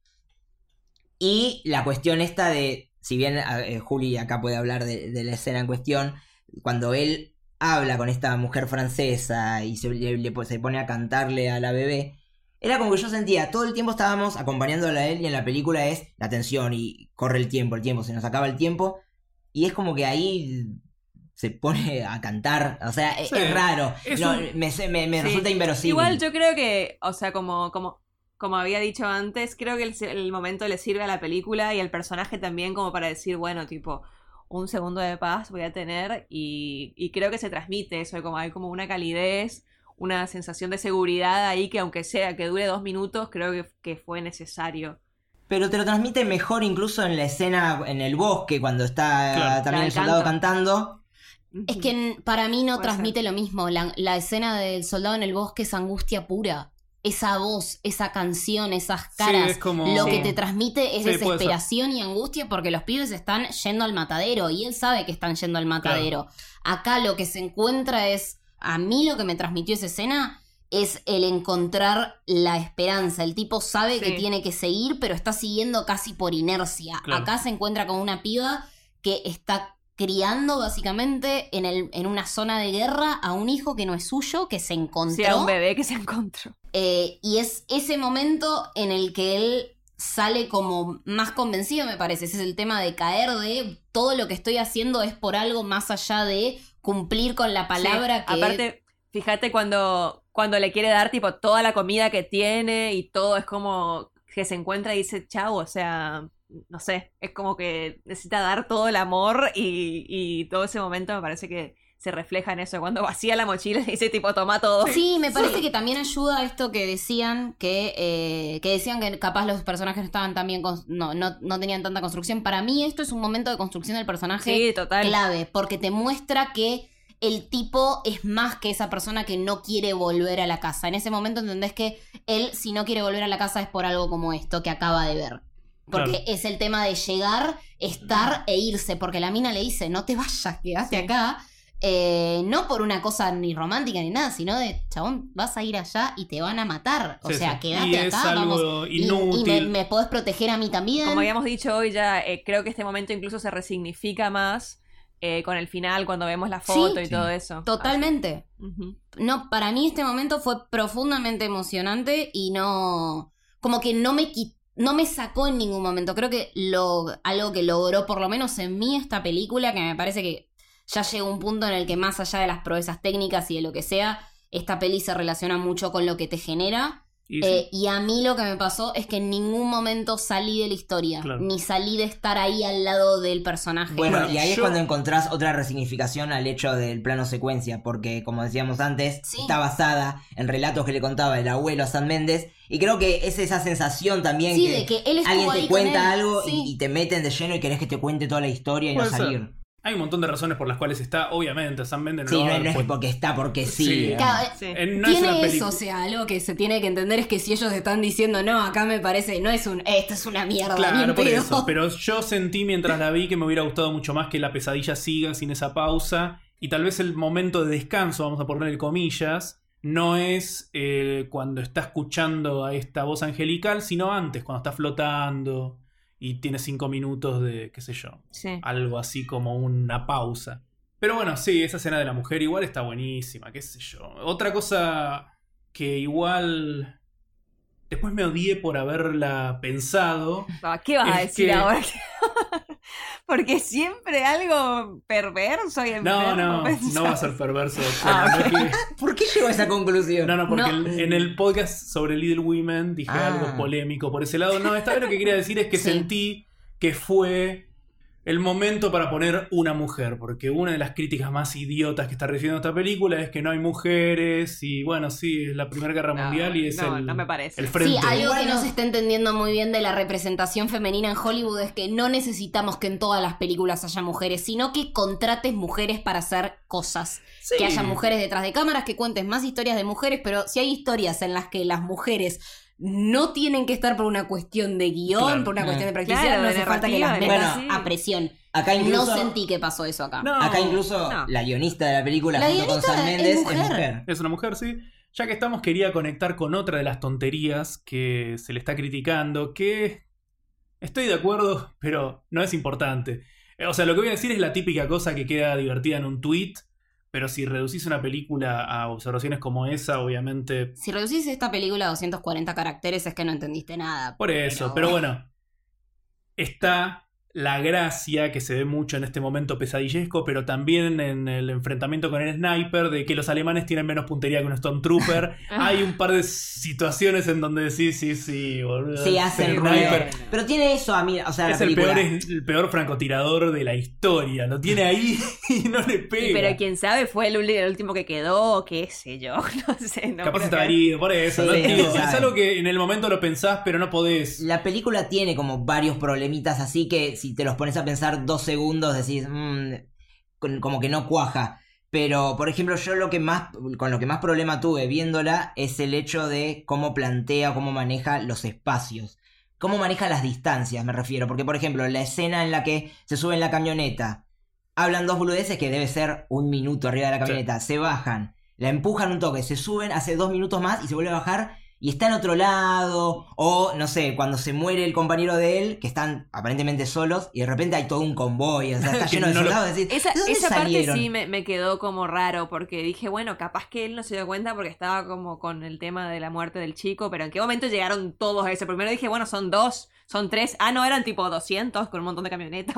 Y la cuestión esta de, si bien Juli acá puede hablar de la escena en cuestión, cuando él habla con esta mujer francesa y se pone a cantarle a la bebé, era como que yo sentía, todo el tiempo estábamos acompañándolo a él, y en la película es la tensión y corre el tiempo, se nos acaba el tiempo, y es como que ahí se pone a cantar, o sea, Sí. es raro. Es No, un- me Sí. resulta inverosímil. Igual yo creo que, o sea, como había dicho antes, creo que el momento le sirve a la película y al personaje también como para decir, bueno, tipo, un segundo de paz voy a tener y creo que se transmite eso, como hay como una calidez, una sensación de seguridad ahí que aunque sea que dure 2 minutos, creo que fue necesario. Pero te lo transmite mejor incluso en la escena en el bosque, cuando está Claro. también el Claro, soldado canto. cantando. Es que para mí no Puede transmite lo mismo. La escena del soldado en el bosque es angustia pura. Esa voz, esa canción, esas caras, es como- lo que Sí. te transmite es Sí, puede ser. desesperación y angustia porque los pibes están yendo al matadero y él sabe que están yendo al matadero. Acá lo que se encuentra es, a mí lo que me transmitió esa escena es el encontrar la esperanza. El tipo sabe Sí. que tiene que seguir, pero está siguiendo casi por inercia. Claro. Acá se encuentra con una piba que está criando básicamente en una zona de guerra a un hijo que no es suyo, que se encontró. Sí, era un bebé que se encontró. Y es ese momento en el que él sale como más convencido, me parece. Ese es el tema de caer de todo lo que estoy haciendo es por algo más allá de cumplir con la palabra Sí, que... aparte, fíjate cuando le quiere dar tipo toda la comida que tiene y todo, es como que se encuentra y dice chau, o sea, no sé, es como que necesita dar todo el amor y todo ese momento me parece que se refleja en eso, cuando vacía la mochila y dice tipo toma todo. Sí, me parece que también ayuda esto que decían que decían que capaz los personajes no estaban tan bien, no tenían tanta construcción. Para mí esto es un momento de construcción del personaje Sí, total. clave, porque te muestra que el tipo es más que esa persona que no quiere volver a la casa. En ese momento entendés que él, si no quiere volver a la casa, es por algo como esto que acaba de ver. Porque Claro. es el tema de llegar, estar e irse. Porque la mina le dice, no te vayas, quedate acá. No por una cosa ni romántica ni nada, sino de, chabón, vas a ir allá y te van a matar. O Sí, sea, sí. quédate Y es acá, algo vamos. inútil. Y me podés proteger a mí también. Como habíamos dicho hoy ya, creo que este momento incluso se resignifica más con el final, cuando vemos la foto y Sí. todo eso. Totalmente. Ujú. No, para mí este momento fue profundamente emocionante y no... Como que no me sacó en ningún momento. Creo que algo que logró, por lo menos en mí, esta película, que me parece que ya llegó un punto en el que más allá de las proezas técnicas y de lo que sea, esta peli se relaciona mucho con lo que te genera. Y sí. Y a mí lo que me pasó es que en ningún momento salí de la historia, Claro. ni salí de estar ahí al lado del personaje. Bueno, Bueno, y ahí es yo- cuando encontrás otra resignificación al hecho del plano secuencia, porque como decíamos antes, Sí. está basada en relatos que le contaba el abuelo a San Méndez, y creo que es esa sensación también Sí, que, de que él estuvo alguien ahí te con cuenta él, algo sí. y te meten de lleno y querés que te cuente toda la historia y Puede no ser. salir. Hay un montón de razones por las cuales está, obviamente, Sam Mendes Sí, no, no es fue- porque está, porque sí. Sí. digamos. Claro, Sí. no es una tiene película. eso, o sea, algo que se tiene que entender es que si ellos están diciendo, no, acá me parece, no es esto es una mierda, ni Claro, en por pedo". eso. Pero yo sentí mientras la vi que me hubiera gustado mucho más que la pesadilla siga sin esa pausa. Y tal vez el momento de descanso, vamos a ponerle comillas, no es cuando está escuchando a esta voz angelical, sino antes, cuando está flotando y tiene 5 minutos de, qué sé yo, Sí. algo así como una pausa. Pero bueno, sí, esa escena de la mujer igual está buenísima, qué sé yo. Otra cosa que igual después me odié por haberla pensado. ¿Qué vas a Es decir que- ahora? Porque siempre algo perverso y No, enfermo no, no va a ser perverso. Ah, Pero que- ¿Por qué llegó a esa conclusión? No, porque No. en el podcast sobre Little Women dije Ah. algo polémico por ese lado. No, esta vez lo que quería decir es que Sí. sentí que fue el momento para poner una mujer, porque una de las críticas más idiotas que está recibiendo esta película es que no hay mujeres y bueno, sí, es la Primera Guerra No, Mundial y es no, el, no me parece. el frente. Sí, algo que Bueno. no se está entendiendo muy bien de la representación femenina en Hollywood es que no necesitamos que en todas las películas haya mujeres, sino que contrates mujeres para hacer cosas. Sí. Que haya mujeres detrás de cámaras, que cuentes más historias de mujeres, pero si hay historias en las que las mujeres no tienen que estar por una cuestión de guión, Claro. por una cuestión de practicidad, Claro, no de hace falta que las narrativa, metas sí. a presión. Acá incluso, No sentí que pasó eso acá. No, acá incluso no. la guionista de la película La junto con guionista Sam es Méndez es mujer. mujer. es una mujer, sí. Ya que estamos, quería conectar con otra de las tonterías que se le está criticando, que estoy de acuerdo, pero no es importante. O sea, lo que voy a decir es la típica cosa que queda divertida en un tweet, pero si reducís una película a observaciones como esa, obviamente... Si reducís esta película a 240 caracteres es que no entendiste nada. Por eso, pero bueno, está la gracia que se ve mucho en este momento pesadillesco, pero también en el enfrentamiento con el sniper, de que los alemanes tienen menos puntería que un Stormtrooper. Hay un par de situaciones en donde sí, boludo. Sí, hacen ruido. Pero tiene eso a mí, o sea, Es la película. el peor francotirador de la historia. Lo tiene ahí y no le pega. Pero quién sabe, fue el último que quedó, qué sé yo, no sé. No Capaz creo estaba que- herido, por eso. Sí, ¿no? Digo, no se es sabe. algo que en el momento lo pensás, pero no podés. La película tiene como varios problemitas así que si te los pones a pensar 2 segundos decís, como que no cuaja. Pero, por ejemplo, yo con lo que más problema tuve viéndola es el hecho de cómo plantea, cómo maneja los espacios. Cómo maneja las distancias, me refiero. Porque, por ejemplo, la escena en la que se sube en la camioneta, hablan 2 boludeces que debe ser 1 minuto arriba de la camioneta, se bajan, la empujan un toque, se suben, hace 2 minutos más y se vuelve a bajar y está en otro lado. O, no sé, cuando se muere el compañero de él, que están aparentemente solos y de repente hay todo un convoy, o sea, está Que lleno de no lo- soldados. Decís, Esa, ¿de dónde esa parte salieron? sí me quedó como raro, porque dije, bueno, capaz que él no se dio cuenta porque estaba como con el tema de la muerte del chico, pero ¿en qué momento llegaron todos a ese? Primero dije, bueno, son 2, son 3, no, eran tipo 200 con un montón de camionetas,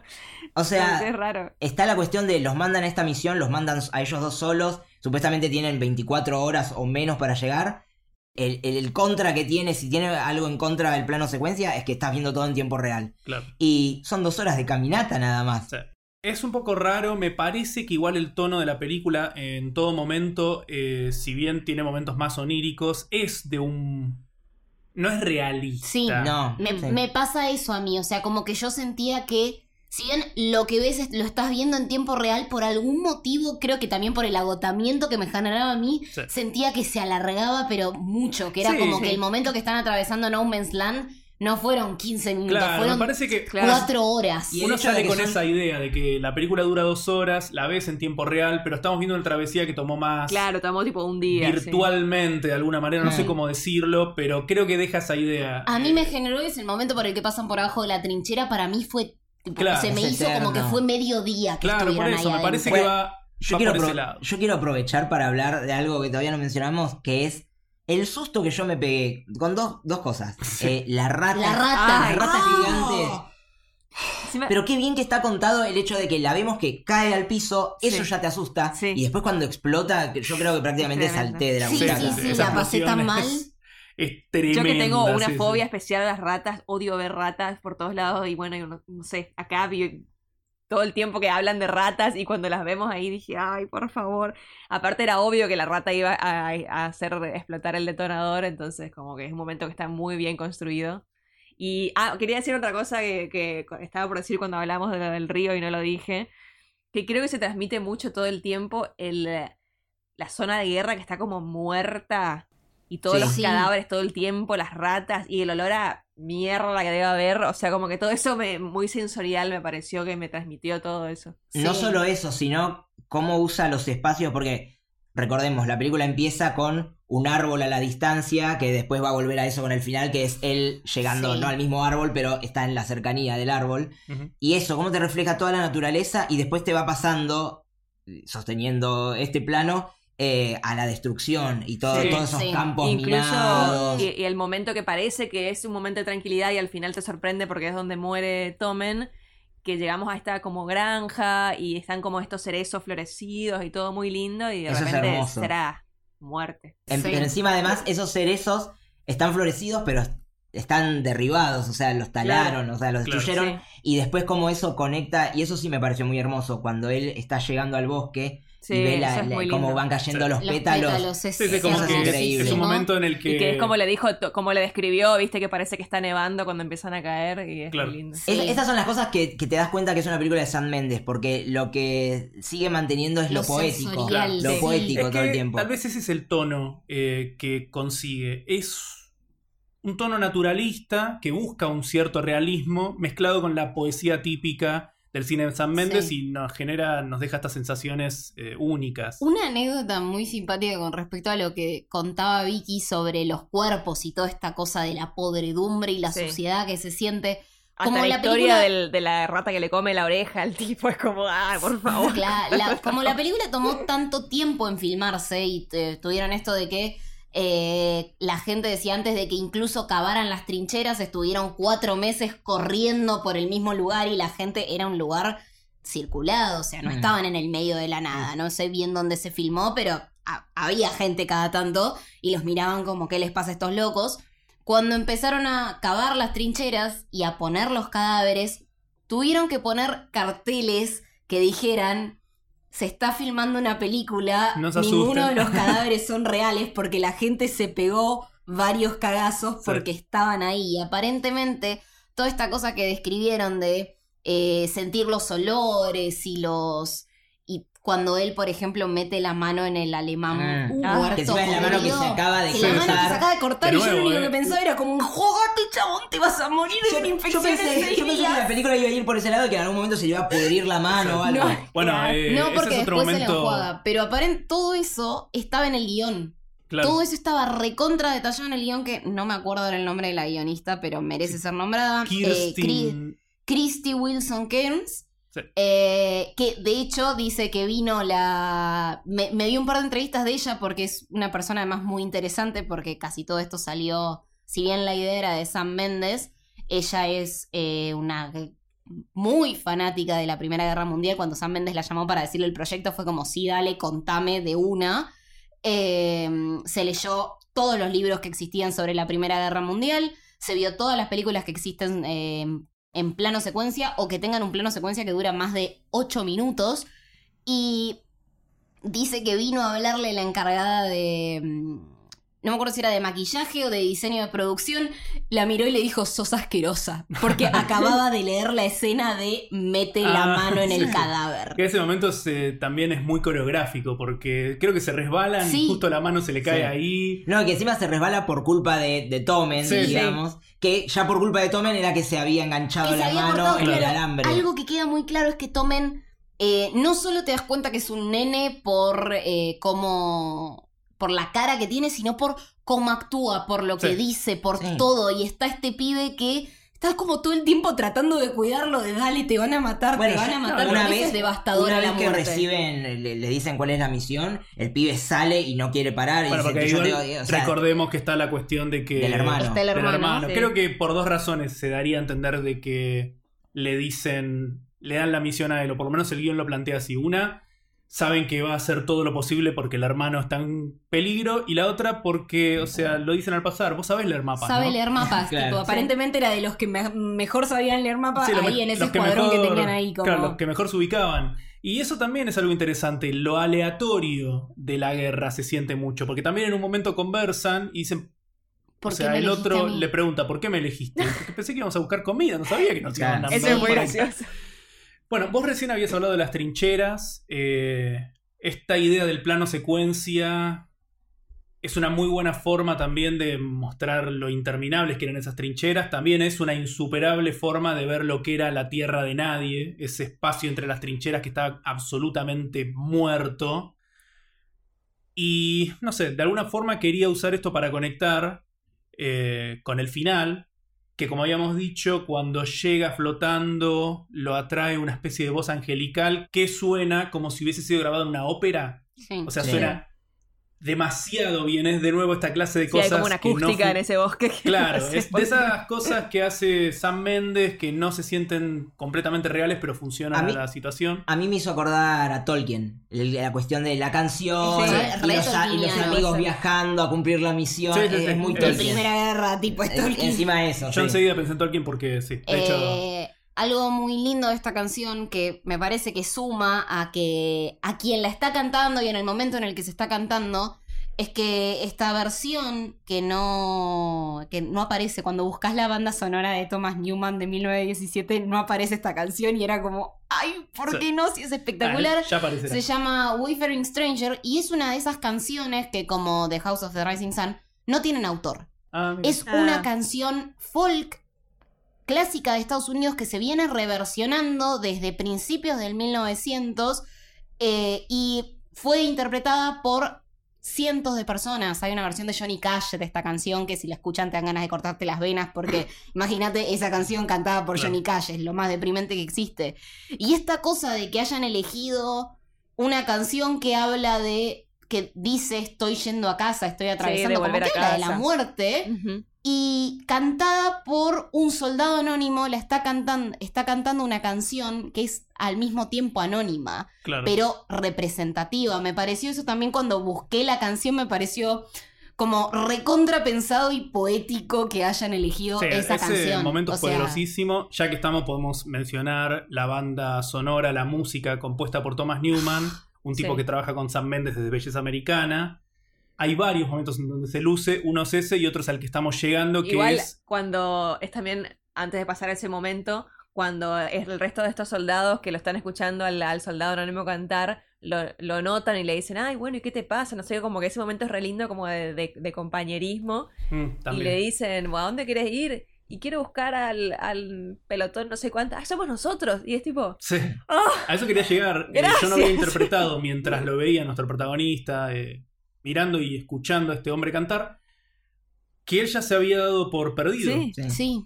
O sea, es raro. está la cuestión de los mandan a esta misión, los mandan a ellos 2 solos, supuestamente tienen 24 horas o menos para llegar. El contra que tiene, si tiene algo en contra del plano secuencia, es que estás viendo todo en tiempo real. Claro. Y son 2 horas de caminata nada más. O sea, es un poco raro, me parece que igual el tono de la película en todo momento, si bien tiene momentos más oníricos, es de un... No es realista. Sí, No. Me pasa eso a mí, o sea, como que yo sentía que, si bien lo que ves lo estás viendo en tiempo real, por algún motivo, creo que también por el agotamiento que me generaba a mí, Sí. sentía que se alargaba, pero mucho, que era Sí, como sí. que el momento que están atravesando No Man's Land no fueron 15 minutos, Claro, me fueron parece que... 4 horas. Y el Uno hecho de sale que con son- esa idea de que la película dura 2 horas, la ves en tiempo real, pero estamos viendo una travesía que tomó más Claro, tomó tipo un día. virtualmente, de alguna manera, no sé Mm. cómo decirlo, pero creo que deja esa idea. A mí me generó ese momento por el que pasan por abajo de la trinchera, para mí fue, tipo, Claro, se me es hizo como que eterno. fue mediodía que Claro, por estuvieron eso, ahí me parece adentro. que va Yo por ese lado. quiero aprovechar para hablar de algo que todavía no mencionamos, que es el susto que yo me pegué con dos cosas. La rata. La rata. Ay, La rata gigante. Encima- Pero qué bien que está contado el hecho de que la vemos que cae al piso, eso Sí. ya te asusta. Sí. Y después cuando explota, que yo creo que prácticamente Es tremendo. salté de la Sí, butaca. sí, esa la pasé tan explosión mal. Es tremenda. Yo que tengo una sí, sí. fobia especial a las ratas, odio ver ratas por todos lados y bueno, yo no sé, acá vi todo el tiempo que hablan de ratas y cuando las vemos ahí dije, ay, por favor. Aparte era obvio que la rata iba a hacer explotar el detonador, entonces como que es un momento que está muy bien construido. Y quería decir otra cosa que estaba por decir cuando hablamos de lo del río y no lo dije, que creo que se transmite mucho todo el tiempo la zona de guerra que está como muerta y todos Sí. los Sí. cadáveres todo el tiempo, las ratas y el olor a mierda que debe haber, o sea, como que todo eso muy sensorial me pareció que me transmitió todo eso. No Sí. solo eso, sino cómo usa los espacios, porque recordemos, la película empieza con un árbol a la distancia, que después va a volver a eso con el final, que es él llegando, Sí. no al mismo árbol, pero está en la cercanía del árbol. Ujú. Y eso, cómo te refleja toda la naturaleza y después te va pasando, sosteniendo este plano, a la destrucción y Sí. todos esos Sí. campos Incluso minados. y el momento que parece que es un momento de tranquilidad y al final te sorprende porque es donde muere Tommen, que llegamos a esta como granja y están como estos cerezos florecidos y todo muy lindo y de Eso es repente hermoso. será muerte. Sí. Pero encima además esos cerezos están florecidos pero están derribados, o sea, los talaron, o sea, los Claro. destruyeron. Y después como eso conecta, y eso sí me pareció muy hermoso, cuando él está llegando al bosque Sí, y ve eso es muy cómo lindo. van cayendo Sí. los pétalos. es, Sí, sí, como Eso es que increíble. es un momento en el que... Y que es como le dijo, como le describió, viste que parece que está nevando cuando empiezan a caer y es Claro. muy lindo. Sí. Estas son las cosas que te das cuenta que es una película de Sam Mendes, porque lo que sigue manteniendo es lo Lo poético, sensorial, lo sí. poético Es todo el que tiempo. tal vez ese es el tono que consigue. Es un tono naturalista que busca un cierto realismo mezclado con la poesía típica del cine de Sam Mendes Sí. y nos deja estas sensaciones únicas. Una anécdota muy simpática con respecto a lo que contaba Vicky sobre los cuerpos y toda esta cosa de la podredumbre y la Sí. suciedad que se siente. Hasta Como la la historia película- de la rata que le come la oreja al tipo es como, por favor. Como la película tomó tanto tiempo en filmarse y tuvieron esto de que La gente decía antes de que incluso cavaran las trincheras, estuvieron 4 meses corriendo por el mismo lugar y la gente era un lugar circulado, o sea, no estaban en el medio de la nada. No sé bien dónde se filmó, pero había gente cada tanto y los miraban como ¿qué les pasa a estos locos? Cuando empezaron a cavar las trincheras y a poner los cadáveres, tuvieron que poner carteles que dijeran: se está filmando una película, no se ninguno asusten. de los cadáveres son reales, porque la gente se pegó varios cagazos porque estaban ahí. Y aparentemente toda esta cosa que describieron de sentir los olores y cuando él, por ejemplo, mete la mano en el alemán muerto, que encima es la mano que se acaba de que la mano que se acaba de cortar, De y yo lo nuevo, único que pensaba era como: jugate, chabón, te vas a morir de una infección en 6 yo pensé que la película iba a ir por ese lado, que en algún momento se le iba a pudrir la mano o algo. Bueno, no, porque ese es otro después se le momento. enjuaga. Pero aparentemente todo eso estaba en el guión. Claro. Todo eso estaba recontra detallado en el guión, que no me acuerdo ahora el nombre de la guionista, pero merece ser nombrada. Christy Wilson Cairns. Sí. Que de hecho dice que vino me dio un par de entrevistas de ella porque es una persona además muy interesante, porque casi todo esto salió, si bien la idea era de Sam Mendes, ella es una muy fanática de la Primera Guerra Mundial. Cuando Sam Mendes la llamó para decirle el proyecto fue como: sí, dale, contame de una. Se leyó todos los libros que existían sobre la Primera Guerra Mundial, se vio todas las películas que existen en plano secuencia o que tengan un plano secuencia que dura más de 8 minutos, y dice que vino a hablarle la encargada de... no me acuerdo si era de maquillaje o de diseño de producción, la miró y le dijo: sos asquerosa, porque acababa de leer la escena de mete la mano en el cadáver. Que ese momento también es muy coreográfico, porque creo que se resbalan y justo la mano se le cae ahí. No, que encima se resbala por culpa de Tommen, digamos. Que ya por culpa de Tommen era que se había enganchado la mano en el alambre. Algo que queda muy claro es que Tommen no solo te das cuenta que es un nene por la cara que tiene, sino por cómo actúa, por lo que dice, por todo. Y está este pibe que está como todo el tiempo tratando de cuidarlo, de dale, te van a matar, te van a matar. Una vez es devastadora una vez la que muerte. reciben, le dicen cuál es la misión, el pibe sale y no quiere parar. Y Bueno, dice, porque yo igual recordemos que está la cuestión de que... del hermano. Está el hermano. Sí. Creo que por 2 razones se daría a entender de que le dan la misión a él, o por lo menos el guión lo plantea así. Una, saben que va a hacer todo lo posible porque el hermano está en peligro, y la otra porque, o sea, lo dicen al pasar, vos sabés leer mapas, Sabe ¿no? leer mapas, Claro, tipo, sí. aparentemente era de los que mejor sabían leer mapas, Sí, ahí en ese los que escuadrón mejor- que tenían ahí como... Claro, los que mejor se ubicaban. Y eso también es algo interesante. Lo aleatorio de la guerra se siente mucho, porque también en un momento conversan y dicen... ¿Por O qué sea, me el elegiste a otro mí? le pregunta: ¿por qué me elegiste? Porque pensé que íbamos a buscar comida, no sabía que nos iban a Eso es muy mandar. gracioso. Bueno, vos recién habías hablado de las trincheras. Esta idea del plano secuencia es una muy buena forma también de mostrar lo interminables que eran esas trincheras. También es una insuperable forma de ver lo que era la tierra de nadie, ese espacio entre las trincheras que estaba absolutamente muerto. Y no sé, de alguna forma quería usar esto para conectar con el final, que como habíamos dicho, cuando llega flotando lo atrae una especie de voz angelical que suena como si hubiese sido grabado en una ópera. Sí. O sea, Sí. suena demasiado bien. Es de nuevo esta clase de Sí, cosas hay como una que no acústica en ese bosque. que Claro, no sé es por de qué. esas cosas que hace Sam Mendes que no se sienten completamente reales, pero funcionan A mí- a la situación. A mí me hizo acordar a Tolkien, la cuestión de la canción Sí, y re los tolkieniano amigos ese. viajando a cumplir la misión. Sí, sí, sí. Es muy De De Tolkien. Primera Guerra, tipo Tolkien. Encima de eso. Yo sí. enseguida pensé en Tolkien porque sí. De hecho, Algo muy lindo de esta canción que me parece que suma a quien la está cantando y en el momento en el que se está cantando es que esta versión que no aparece cuando buscas la banda sonora de Thomas Newman de 1917, no aparece esta canción y era como, ay, ¿por Sí. qué no? Si es espectacular. ya aparecerá. Se llama Wayfaring Stranger y es una de esas canciones que, como The House of the Rising Sun, no tienen autor. Ah, mira. Es una canción folk clásica de Estados Unidos que se viene reversionando desde principios del 1900 y fue interpretada por cientos de personas. Hay una versión de Johnny Cash de esta canción que si la escuchan te dan ganas de cortarte las venas porque imagínate esa canción cantada por Claro. Johnny Cash, es lo más deprimente que existe. Y esta cosa de que hayan elegido una canción que habla de que dice estoy yendo a casa, estoy de atravesando, como volver que a habla de la casa. muerte, Ujú. y cantada por un soldado anónimo, está cantando una canción que es al mismo tiempo anónima, Claro. pero representativa. Me pareció eso también cuando busqué la canción, me pareció como recontra pensado y poético que hayan elegido Sí, esa ese canción. momento O es sea, poderosísimo. Ya que estamos, podemos mencionar la banda sonora, la música compuesta por Thomas Newman, un tipo Sí. que trabaja con Sam Mendes desde Belleza Americana. Hay varios momentos en donde se luce, uno es ese y otro es al que estamos llegando, que Igual es... cuando es también, antes de pasar a ese momento, cuando es el resto de estos soldados que lo están escuchando al soldado anónimo cantar, lo notan y le dicen, ay, bueno, ¿y qué te pasa? No sé, como que ese momento es re lindo como de compañerismo. Y también. le dicen, ¿a dónde quieres ir? Y quiero buscar al pelotón no sé cuánto. ¡Ah, somos nosotros! Y es tipo, Sí. ¡ah! A eso quería llegar. Gracias. Yo no había interpretado mientras lo veía nuestro protagonista, mirando y escuchando a este hombre cantar, que él ya se había dado por perdido. Sí. Sí.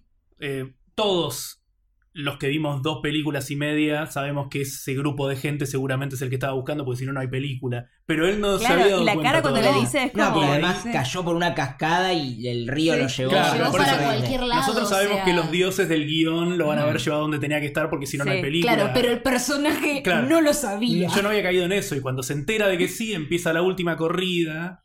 Todos los que vimos 2 películas y media sabemos que ese grupo de gente seguramente es el que estaba buscando, porque si no, no hay película. Pero él no se había Claro, dado y la cuenta cara cuando le todavía. dice es No, como... porque además sí. cayó por una cascada y el río Sí. lo llevó. Claro, Llevó por para eso- cualquier lado. Nosotros o sabemos sea, que los dioses del guión lo van a haber llevado donde tenía que estar, porque si no, no hay Sí. película. Claro, pero el personaje Claro. no lo sabía. Yo no había caído en eso, y cuando se entera de que sí, empieza la última corrida,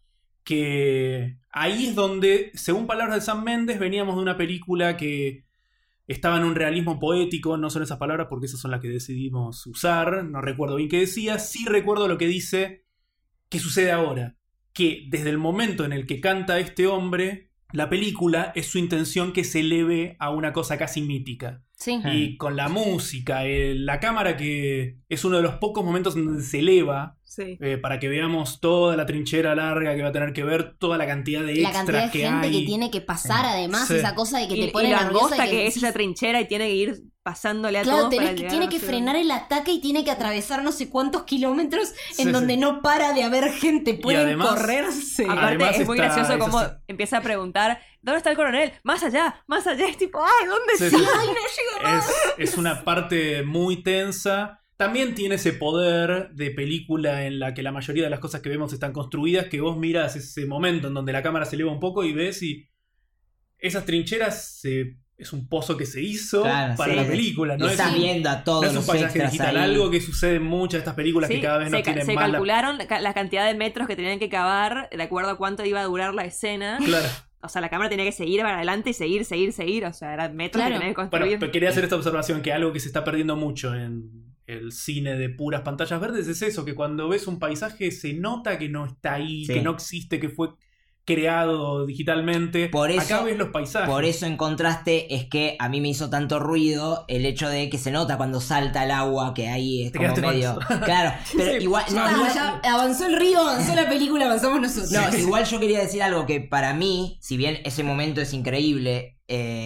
que ahí es donde, según palabras de Sam Mendes, veníamos de una película que estaba en un realismo poético, no son esas palabras porque esas son las que decidimos usar, no recuerdo bien qué decía, sí recuerdo lo que dice que sucede ahora, que desde el momento en el que canta este hombre, la película es su intención que se eleve a una cosa casi mítica. Sí. Y con la música, la cámara, que es uno de los pocos momentos donde se eleva, Sí. para que veamos toda la trinchera larga que va a tener que ver, toda la cantidad de La extras cantidad de que gente hay. que tiene que pasar, además, Sí. esa cosa de que Y te pone lo nerviosa. angosta y que es decís, esa trinchera y tiene que ir pasándole a claro, todos para tiene llegar, que no sé frenar dónde. el ataque y tiene que atravesar no sé cuántos kilómetros Sí, en donde sí. no para de haber gente. Pueden además- correrse. Aparte Además es muy está- gracioso es como así. empieza a preguntar, ¿dónde está el coronel? Más allá, es tipo, ¡ay, dónde Sí, está! sí. ¡Ay, no llega más! Es una parte muy tensa. También tiene ese poder de película en la que la mayoría de las cosas que vemos están construidas, que vos miras ese momento en donde la cámara se eleva un poco y ves y esas trincheras es un pozo que se hizo Claro, para sí. la película, Y ¿no? estás es, viendo a no todos es un los paisaje extras digital, ahí. algo que sucede en muchas de estas películas que Sí, cada vez no se tienen se mala... calcularon la cantidad de metros que tenían que cavar de acuerdo a cuánto iba a durar la escena. Claro. O sea, la cámara tenía que seguir para adelante y seguir. O sea, eran metros Claro. que tenían que Bueno, construir. pero quería hacer esta observación, que algo que se está perdiendo mucho en el cine de puras pantallas verdes es eso, que cuando ves un paisaje se nota que no está ahí, Sí. que no existe, que fue creado digitalmente. Por eso- Acá ves los paisajes. Por eso, en contraste, es que a mí me hizo tanto ruido el hecho de que se nota cuando salta el agua, que ahí es Te como quedaste con medio. eso. Claro, pero Sí. igual. No, Ah, igual- ya avanzó el río, avanzó la película, avanzamos nosotros. No, igual yo quería decir algo que para mí, si bien ese momento es increíble,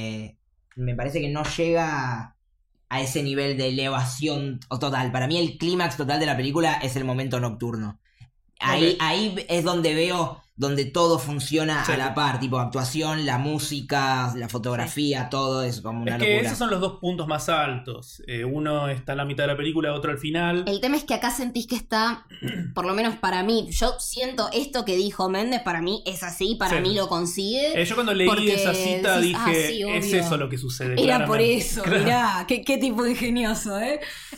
me parece que no llega a ese nivel de elevación total. Para mí el clímax total de la película es el momento nocturno. Ahí, Ok. ahí es donde veo donde todo funciona Sí. a la par, tipo actuación, la música, la fotografía, todo es como una Es que locura. esos son los dos puntos más altos. Uno está en la mitad de la película, otro al final. El tema es que acá sentís que está, por lo menos para mí, yo siento esto que dijo Méndez, para mí es así, para Sí. mí lo consigue. Yo cuando leí porque esa cita decís, dije, sí, es obvio. eso lo que sucede. Era por claramente". eso, Claro. mirá, qué tipo de ingenioso, ¿eh?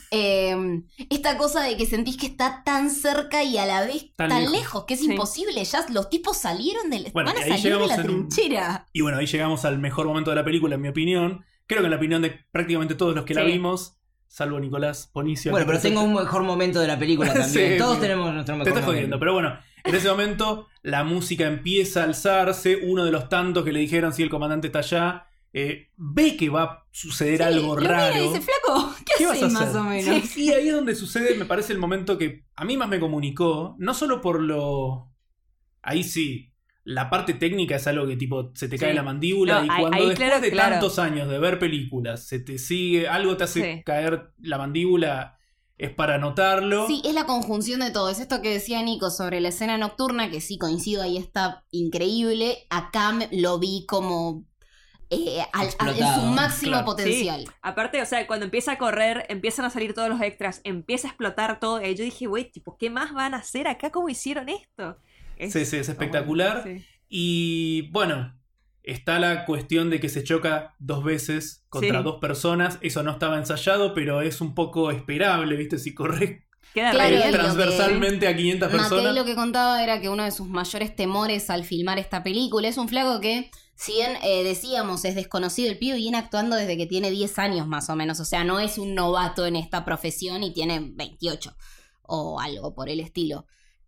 Esta cosa de que sentís que está tan cerca y a la vez Tan tan lejos. lejos, que es Sí. imposible, ya los tipos salieron Bueno, van a y ahí salir de llegamos la en un- trinchera. Y bueno, ahí llegamos al mejor momento de la película, en mi opinión. Creo que en la opinión de prácticamente todos los que la Sí. vimos, salvo Nicolás Ponicio. Bueno, aquí pero tengo presente. un mejor momento de la película también. Sí, Todos sí. tenemos nuestro Te mejor estás momento. jodiendo, pero bueno, en ese momento la música empieza a alzarse. Uno de los tantos que le dijeron si el comandante está allá, ve que va a suceder algo Lo raro. mira y dice, flaco, ¿qué, ¿Qué vas a haces hacer? más o menos? Y ahí es donde sucede, me parece el momento que a mí más me comunicó, no solo por lo... Ahí sí, la parte técnica es algo que tipo se te cae Sí. la mandíbula No, y ahí- cuando ahí, después claro, de claro. tantos años de ver películas se te sigue, algo te hace Sí. caer la mandíbula, es para notarlo. Sí, es la conjunción de todo. Es esto que decía Nico sobre la escena nocturna, que sí coincido, ahí está increíble. Acá lo vi como en Explotado, su máximo claro. potencial. Sí. Aparte, o sea, cuando empieza a correr, empiezan a salir todos los extras, empieza a explotar todo. Y yo dije, güey, tipo, ¿qué más van a hacer acá? ¿Cómo hicieron esto? Sí, es espectacular. Sí. Y bueno, está la cuestión de que se choca 2 veces contra Sí. 2 personas. Eso no estaba ensayado, pero es un poco esperable, ¿viste? Si corres Queda Claro, re y bien. lo que- transversalmente a 500 Mackay personas. lo que contaba era que uno de sus mayores temores al filmar esta película es un flaco que, si bien decíamos es desconocido, el pibe viene actuando desde que tiene 10 años más o menos, o sea, no es un novato en esta profesión y tiene 28 o algo por el estilo.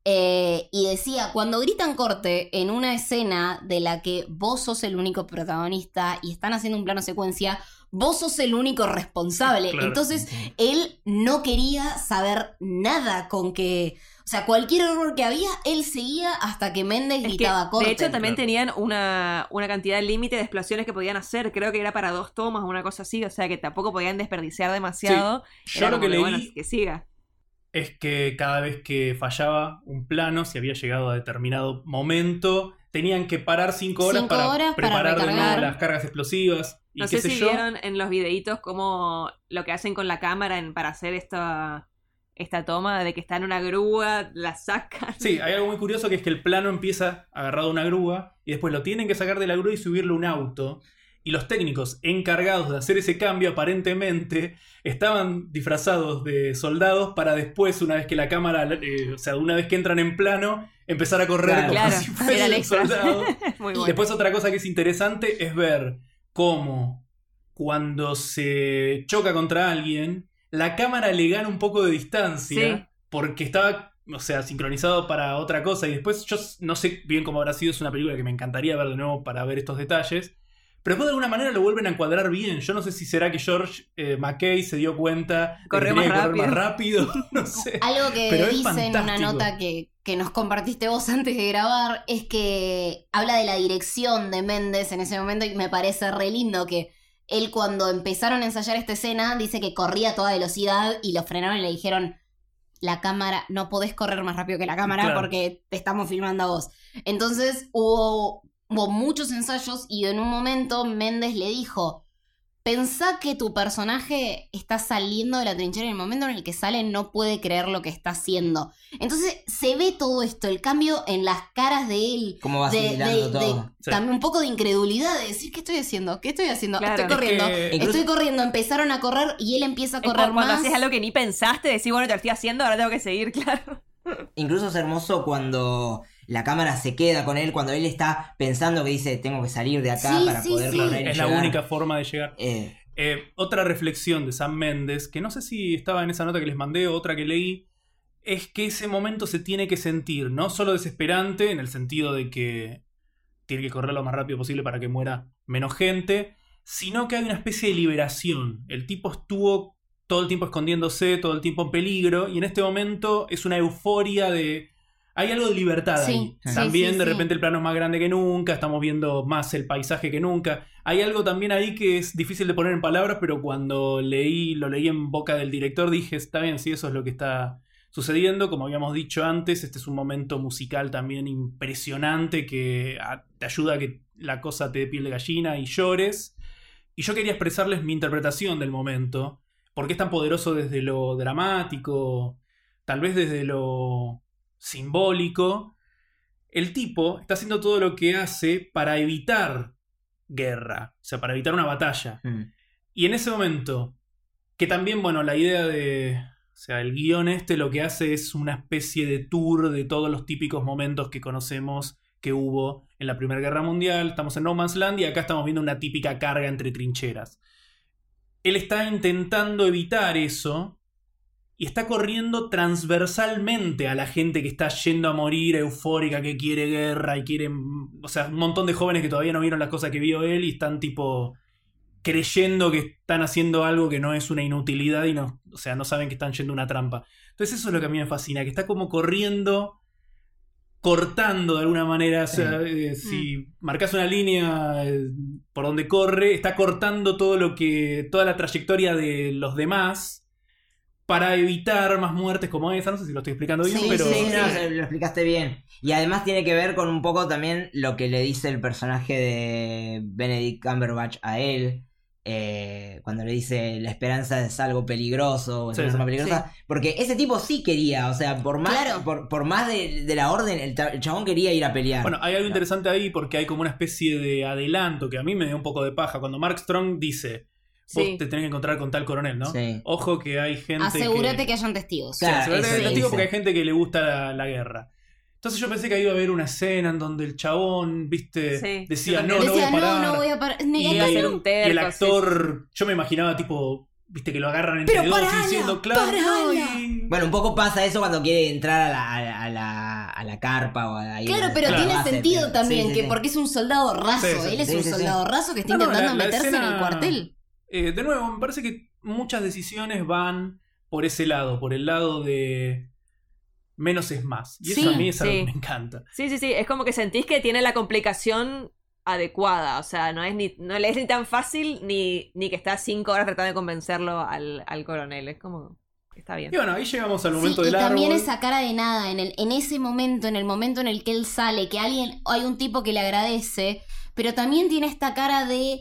Y decía, cuando gritan corte en una escena de la que vos sos el único protagonista y están haciendo un plano secuencia, vos sos el único responsable. Claro. Entonces, él no quería saber nada con que... O sea, cualquier error que había, él seguía hasta que Méndez Es que, gritaba corte. de hecho, también Claro. tenían una cantidad límite de explosiones que podían hacer. Creo que era para 2 tomas o una cosa así. O sea, que tampoco podían desperdiciar demasiado. Yo Era lo como que leí bueno, que siga. es que cada vez que fallaba un plano, si había llegado a determinado momento, tenían que parar 5 horas 5 para horas para preparar de nuevo recargar. las cargas explosivas. Y No qué sé sé si yo. vieron en los videitos cómo lo que hacen con la cámara para hacer esta toma de que está en una grúa, la sacan. Sí, hay algo muy curioso que es que el plano empieza agarrado a una grúa y después lo tienen que sacar de la grúa y subirlo a un auto. Y los técnicos encargados de hacer ese cambio aparentemente estaban disfrazados de soldados para después, una vez que la cámara, o sea, una vez que entran en plano, empezar a correr como Claro, si era el fuesen extra. soldados. Muy Y bueno. después otra cosa que es interesante es ver cómo cuando se choca contra alguien, la cámara le gana un poco de distancia Sí. porque estaba, o sea, sincronizado para otra cosa. Y después yo no sé bien cómo habrá sido, es una película que me encantaría ver de nuevo para ver estos detalles. Pero después de alguna manera lo vuelven a encuadrar bien. Yo no sé si será que George Mackay se dio cuenta de que Corrió tenía más que correr más rápido. No sé. Algo que Pero es dice en una fantástico. nota que nos compartiste vos antes de grabar es que habla de la dirección de Méndez en ese momento y me parece re lindo que él cuando empezaron a ensayar esta escena dice que corría a toda velocidad y lo frenaron y le dijeron la cámara, no podés correr más rápido que la cámara Claro. porque te estamos filmando a vos. Entonces hubo muchos ensayos y en un momento Méndez le dijo, pensá que tu personaje está saliendo de la trinchera y en el momento en el que sale no puede creer lo que está haciendo. Entonces se ve todo esto, el cambio en las caras de él. Cómo va asimilando todo. Sí. También un poco de incredulidad de decir, ¿qué estoy haciendo? ¿Qué estoy haciendo? Claro. Estoy corriendo. Es que- Estoy corriendo, empezaron a correr y él empieza a Es correr como cuando más. haces algo que ni pensaste, decís, bueno, te lo estoy haciendo, ahora tengo que seguir, claro. Incluso es hermoso cuando la cámara se queda con él, cuando él está pensando que dice, tengo que salir de acá Sí, para sí, poder sí. correr y Es la llegar". única forma de llegar. Otra reflexión de Sam Mendes, que no sé si estaba en esa nota que les mandé o otra que leí, es que ese momento se tiene que sentir no solo desesperante, en el sentido de que tiene que correr lo más rápido posible para que muera menos gente, sino que hay una especie de liberación. El tipo estuvo todo el tiempo escondiéndose, todo el tiempo en peligro, y en este momento es una euforia de... Hay algo de libertad Sí, ahí. sí, También sí, de sí. repente el plano es más grande que nunca, estamos viendo más el paisaje que nunca. Hay algo también ahí que es difícil de poner en palabras, pero cuando lo leí en boca del director dije, está bien, sí, eso es lo que está sucediendo. Como habíamos dicho antes, este es un momento musical también impresionante que te ayuda a que la cosa te dé piel de gallina y llores. Y yo quería expresarles mi interpretación del momento, porque es tan poderoso desde lo dramático, tal vez desde lo simbólico. El tipo está haciendo todo lo que hace para evitar guerra, o sea, para evitar una batalla. Y en ese momento, que también, bueno, la idea de... O sea, el guión lo que hace es una especie de tour de todos los típicos momentos que conocemos que hubo en la Primera Guerra Mundial. Estamos en No Man's Land y acá estamos viendo una típica carga entre trincheras. Él está intentando evitar eso y está corriendo transversalmente a la gente que está yendo a morir, eufórica, que quiere guerra y quiere... O sea, un montón de jóvenes que todavía no vieron las cosas que vio él y están tipo creyendo que están haciendo algo que no es una inutilidad y no, o sea, no saben que están yendo a una trampa. Entonces eso es lo que a mí me fascina, que está como corriendo, cortando de alguna manera, o sea, si marcas una línea por donde corre, está cortando todo lo que, toda la trayectoria de los demás para evitar más muertes como esa. No sé si lo estoy explicando bien, Sí, pero... sí, no, lo explicaste bien. Y además tiene que ver con un poco también lo que le dice el personaje de Benedict Cumberbatch a él. Cuando le dice la esperanza es algo peligroso, o es Sí, una sí. arma peligrosa. Porque ese tipo sí quería, o sea, por más, Claro. por más de la orden, el chabón quería ir a pelear. Bueno, hay algo interesante ahí porque hay como una especie de adelanto que a mí me dio un poco de paja. Cuando Mark Strong dice, vos Sí. te tenés que encontrar con tal coronel, ¿no? Sí. Ojo que hay gente Asegúrate que hayan testigos. Sí, Claro, asegúrate eso que le testigo dice. porque hay gente que le gusta la guerra. Entonces yo pensé que iba a haber una escena en donde el chabón, viste, Sí, decía, yo no, también. no voy a Decía, parar. no voy a parar. Y, Iba a ser un y el terco, actor, yo me imaginaba tipo, viste, que lo agarran entre Pero dos parala, y diciendo, claro, no, parala. y... Bueno, un poco pasa eso cuando quiere entrar a la carpa o a Claro, pero Claro. tiene sentido también, Sí, que sí. porque es un soldado raso. Sí, sí, Él es sí, un sí, sí. soldado raso que está No, no, intentando la meterse en escena- el cuartel. De nuevo, me parece que muchas decisiones van por ese lado, por el lado de menos es más. Y eso Sí, a mí es algo sí. que me encanta. Sí, es como que sentís que tiene la complicación adecuada. O sea, no le es ni tan fácil ni que está 5 horas tratando de convencerlo al coronel. Es como que está bien. Y bueno, ahí llegamos al Sí, momento y del también árbol. esa cara de nada, en ese momento, en el momento en el que él sale, que hay un tipo que le agradece, pero también tiene esta cara de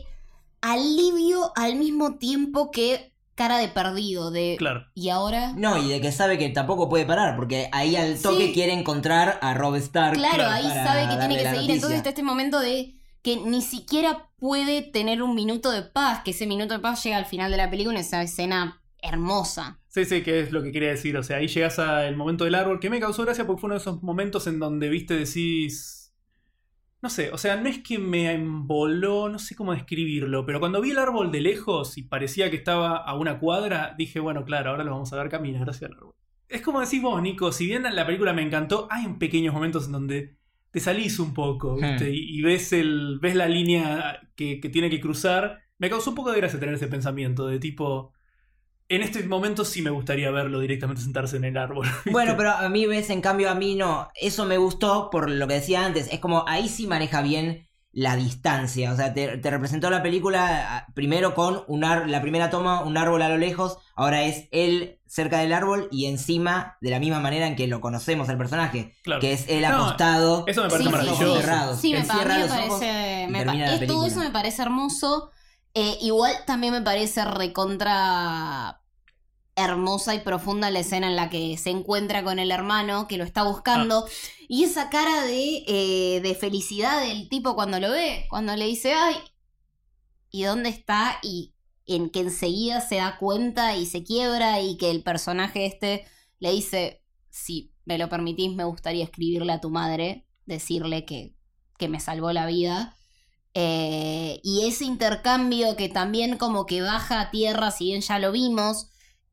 alivio al mismo tiempo que cara de perdido, de Claro. ¿y ahora? No, y de que sabe que tampoco puede parar, porque ahí al toque Sí. quiere encontrar a Robb Stark. Claro, ahí para sabe que tiene darle que la seguir, noticia. entonces está este momento de que ni siquiera puede tener un minuto de paz, que ese minuto de paz llega al final de la película en esa escena hermosa. Sí, sí, que es lo que quería decir. O sea, ahí llegas al momento del árbol, que me causó gracia porque fue uno de esos momentos en donde, viste, decís... No sé, o sea, no es que me emboló, no sé cómo describirlo, pero cuando vi el árbol de lejos y parecía que estaba a una cuadra, dije, bueno, claro, ahora lo vamos a ver caminar hacia el árbol. Es como decís vos, Nico, si bien la película me encantó, hay pequeños momentos en donde te salís un poco, ¿viste? Y ves la línea que tiene que cruzar. Me causó un poco de gracia tener ese pensamiento de tipo... En este momento sí me gustaría verlo directamente sentarse en el árbol. Bueno, pero a mí en cambio a mí no. Eso me gustó por lo que decía antes. Es como ahí sí maneja bien la distancia. O sea, te representó la película primero con la primera toma, un árbol a lo lejos. Ahora es él cerca del árbol y encima de la misma manera en que lo conocemos al personaje. Claro. Que es él No, acostado. eso me parece Sí, sí, maravilloso. sí. cerrados. Sí, Él a cierra mí me los ojos parece. y termina la Todo película. eso me parece hermoso. Igual también me parece recontra hermosa y profunda la escena en la que se encuentra con el hermano que lo está buscando. Y esa cara de felicidad del tipo cuando lo ve, cuando le dice, ay, ¿y dónde está? Y en que enseguida se da cuenta y se quiebra y que el personaje este le dice, si me lo permitís, me gustaría escribirle a tu madre, decirle que me salvó la vida. Y ese intercambio que también como que baja a tierra, si bien ya lo vimos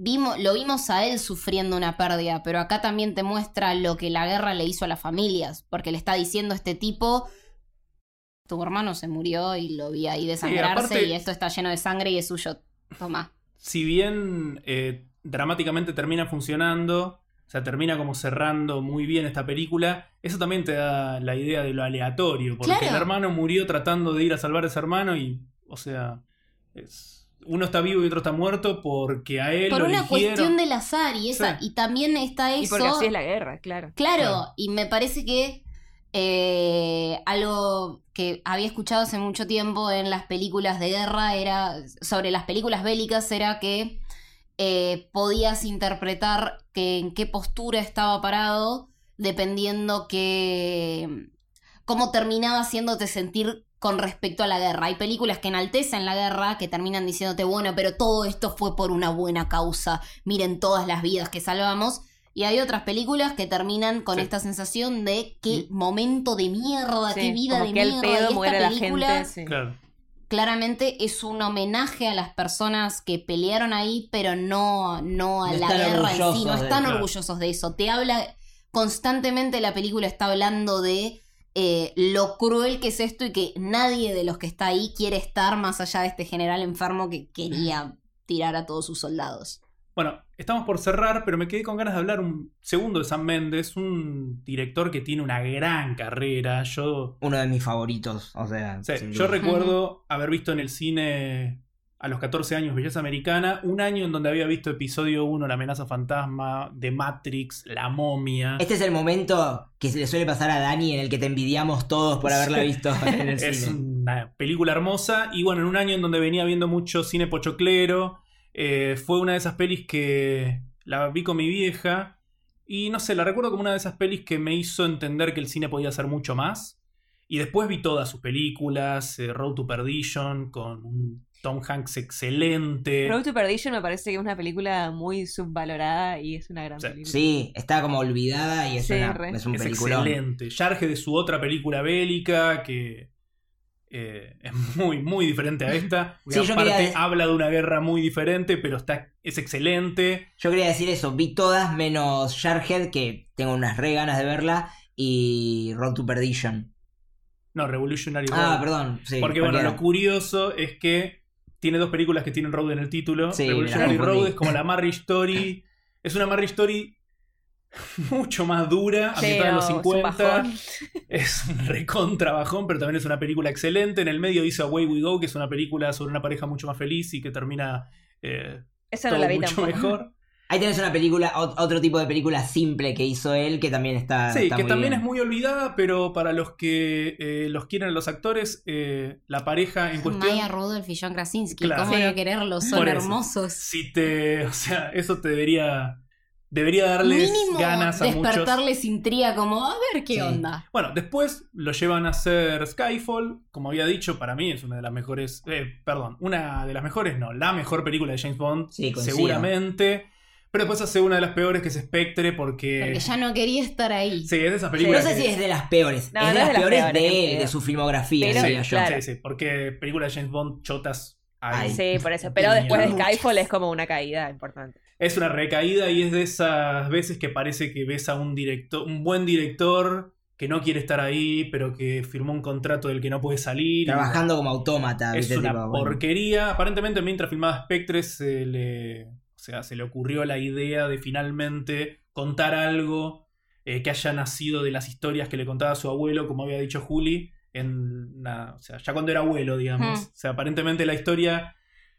a él sufriendo una pérdida, pero acá también te muestra lo que la guerra le hizo a las familias, porque le está diciendo a este tipo, tu hermano se murió y lo vi ahí desangrarse aparte- y esto está lleno de sangre y es suyo, toma. Si bien dramáticamente termina funcionando, o sea, termina como cerrando muy bien esta película, eso también te da la idea de lo aleatorio, porque Claro. el hermano murió tratando de ir a salvar a ese hermano y, o sea, uno está vivo y otro está muerto porque a él Por lo una eligieron. cuestión del azar y Sí. y también está eso. Y porque así es la guerra, claro. Claro, Claro. y me parece que algo que había escuchado hace mucho tiempo en las películas de guerra sobre las películas bélicas era que podías interpretar en qué postura estaba parado dependiendo cómo terminaba haciéndote sentir con respecto a la guerra. Hay películas que enaltecen la guerra, que terminan diciéndote, bueno, pero todo esto fue por una buena causa, miren todas las vidas que salvamos. Y hay otras películas que terminan con Sí. esta sensación de qué momento de mierda, Sí, qué vida como de que al mierda. pedo Y muere esta la película gente. Sí. Claro. claramente es un homenaje a las personas que pelearon ahí, pero no a No la están guerra en sí. orgullosos No de- están claro. orgullosos de eso. Te habla constantemente, la película está hablando de lo cruel que es esto y que nadie de los que está ahí quiere estar más allá de este general enfermo que quería tirar a todos sus soldados. Bueno, estamos por cerrar, pero me quedé con ganas de hablar un segundo de Sam Mendes, un director que tiene una gran carrera. Uno de mis favoritos, o sea. Sí, sin yo duda. recuerdo haber visto en el cine a los 14 años Belleza Americana, un año en donde había visto episodio 1, La amenaza fantasma, The Matrix, La momia. Este es el momento que se le suele pasar a Dani en el que te envidiamos todos por haberla visto en el Es cine. una película hermosa y bueno, en un año en donde venía viendo mucho cine pochoclero, fue una de esas pelis que la vi con mi vieja y no sé, la recuerdo como una de esas pelis que me hizo entender que el cine podía hacer mucho más. Y después vi todas sus películas, Road to Perdition, con un Tom Hanks excelente. Road to Perdition me parece que es una película muy subvalorada y es una gran Sí. película. Sí, está como olvidada y es, Sí, una, re. es un Es peliculón. excelente. Jarge de su otra película bélica, que es muy, muy diferente a esta. Sí, yo aparte quería- habla de una guerra muy diferente, pero es excelente. Yo quería decir eso, vi todas menos Jarhead, que tengo unas re ganas de verla, y Road to Perdition. No, Revolutionary Road. Ah, perdón, sí. Porque bueno, cualquiera. lo curioso es que tiene dos películas que tienen Road en el título. Sí, Revolutionary me la confundí. Road es como la Marriage Story. Es una Marriage Story mucho más dura, a Sí, mitad de los no, es un 50. bajón. Es un recontra bajón, pero también es una película excelente. En el medio hizo Away We Go, que es una película sobre una pareja mucho más feliz y que termina Esa no todo la vi mucho tampoco. mejor. Ahí tenés una película, otro tipo de película simple que hizo él, que también está Sí, está que muy también bien. es muy olvidada, pero para los que los quieren a los actores, la pareja en cuestión... Maya Rudolph y John Krasinski. Claro. ¿Cómo Sí. no quererlos? Son Por eso. hermosos. O sea, eso te debería darles Mínimo ganas a muchos. despertarles intriga como, a ver qué Sí. onda. Bueno, después lo llevan a hacer Skyfall. Como había dicho, para mí es una de las mejores. Una de las mejores, no, la mejor película de James Bond, Sí, coincido. seguramente. Pero después hace una de las peores, que es Spectre, porque. Porque ya no quería estar ahí. Sí, es de esas No películas. sé si es de las peores, No, es no de es las peores ni de en él, pedo. de su filmografía, Pero, diría yo. claro. Sí, porque películas de James Bond chotas hay. Sí, por eso. Pero Piña. después de Muchas. Skyfall es como una caída importante. Es una recaída y es de esas veces que parece que ves a un buen director que no quiere estar ahí, pero que firmó un contrato del que no puede salir. Trabajando como autómata. Es ¿viste? una Tipo, bueno. porquería. Aparentemente, mientras filmaba Spectre, se le ocurrió la idea de finalmente contar algo que haya nacido de las historias que le contaba su abuelo, como había dicho Juli, ya cuando era abuelo, digamos. Hmm. O sea, aparentemente la historia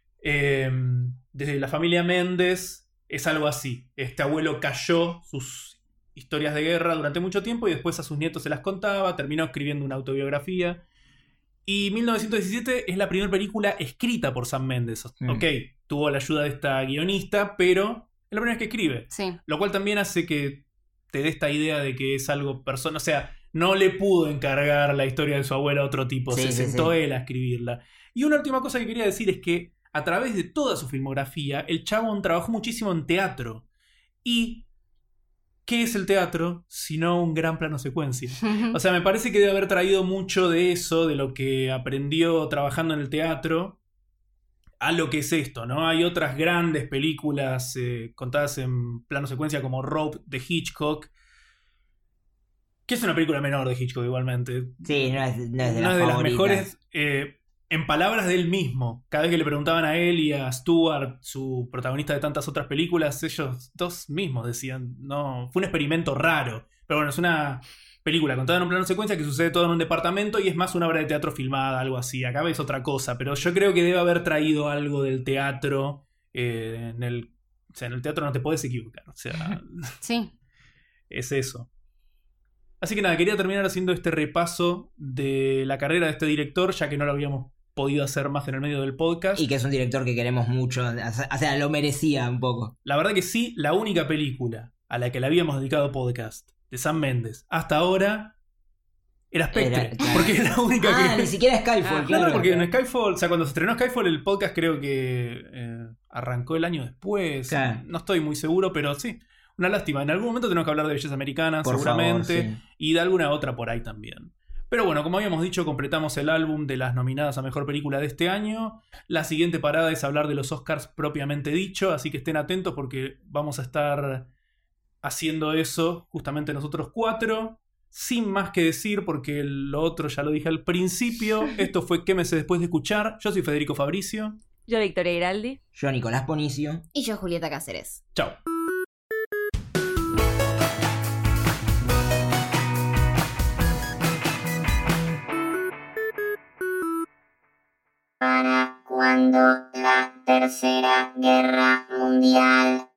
de la familia Méndez es algo así. Este abuelo cayó sus historias de guerra durante mucho tiempo y después a sus nietos se las contaba, terminó escribiendo una autobiografía. Y 1917 es la primera película escrita por Sam Mendes. Ok, tuvo la ayuda de esta guionista, pero es la primera vez que escribe. Sí. Lo cual también hace que te dé esta idea de que es algo personal. O sea, no le pudo encargar la historia de su abuela a otro tipo. Sí, Se sí, sentó sí. él a escribirla. Y una última cosa que quería decir es que a través de toda su filmografía, el chabón trabajó muchísimo en teatro. Y ¿qué es el teatro sino un gran plano secuencia? O sea, me parece que debe haber traído mucho de eso, de lo que aprendió trabajando en el teatro, a lo que es esto, ¿no? Hay otras grandes películas contadas en plano secuencia como Rope de Hitchcock, que es una película menor de Hitchcock igualmente. Sí, no es de No las es de las favoritas. mejores. En palabras de él mismo, cada vez que le preguntaban a él y a Stewart, su protagonista de tantas otras películas, ellos dos mismos decían, no, fue un experimento raro. Pero bueno, es una película contada en un plano secuencia que sucede todo en un departamento y es más una obra de teatro filmada, algo así. Acá ves otra cosa, pero yo creo que debe haber traído algo del teatro. O sea, en el teatro no te puedes equivocar. O sea, Sí. es eso. Así que nada, quería terminar haciendo este repaso de la carrera de este director, ya que no lo habíamos podido hacer más en el medio del podcast. Y que es un director que queremos mucho. O sea, lo merecía un poco. La verdad que sí, la única película a la que le habíamos dedicado podcast de Sam Mendes hasta ahora era Spectre. Claro. Porque es la única Ah, que... ni siquiera Skyfall, Ah, claro. No, porque en Skyfall, o sea, cuando se estrenó Skyfall, el podcast creo que arrancó el año después. Claro. No estoy muy seguro, pero sí. Una lástima. En algún momento tenemos que hablar de Belleza Americana, Por seguramente. favor, sí. Y de alguna otra por ahí también. Pero bueno, como habíamos dicho, completamos el álbum de las nominadas a Mejor Película de este año. La siguiente parada es hablar de los Oscars propiamente dicho, así que estén atentos porque vamos a estar haciendo eso justamente nosotros cuatro. Sin más que decir, porque lo otro ya lo dije al principio. Esto fue Quémese después de escuchar. Yo soy Federico Fabricio. Yo, Victoria Giraldi. Yo, Nicolás Ponicio. Y yo, Julieta Cáceres. Chao. Para cuando la Tercera Guerra Mundial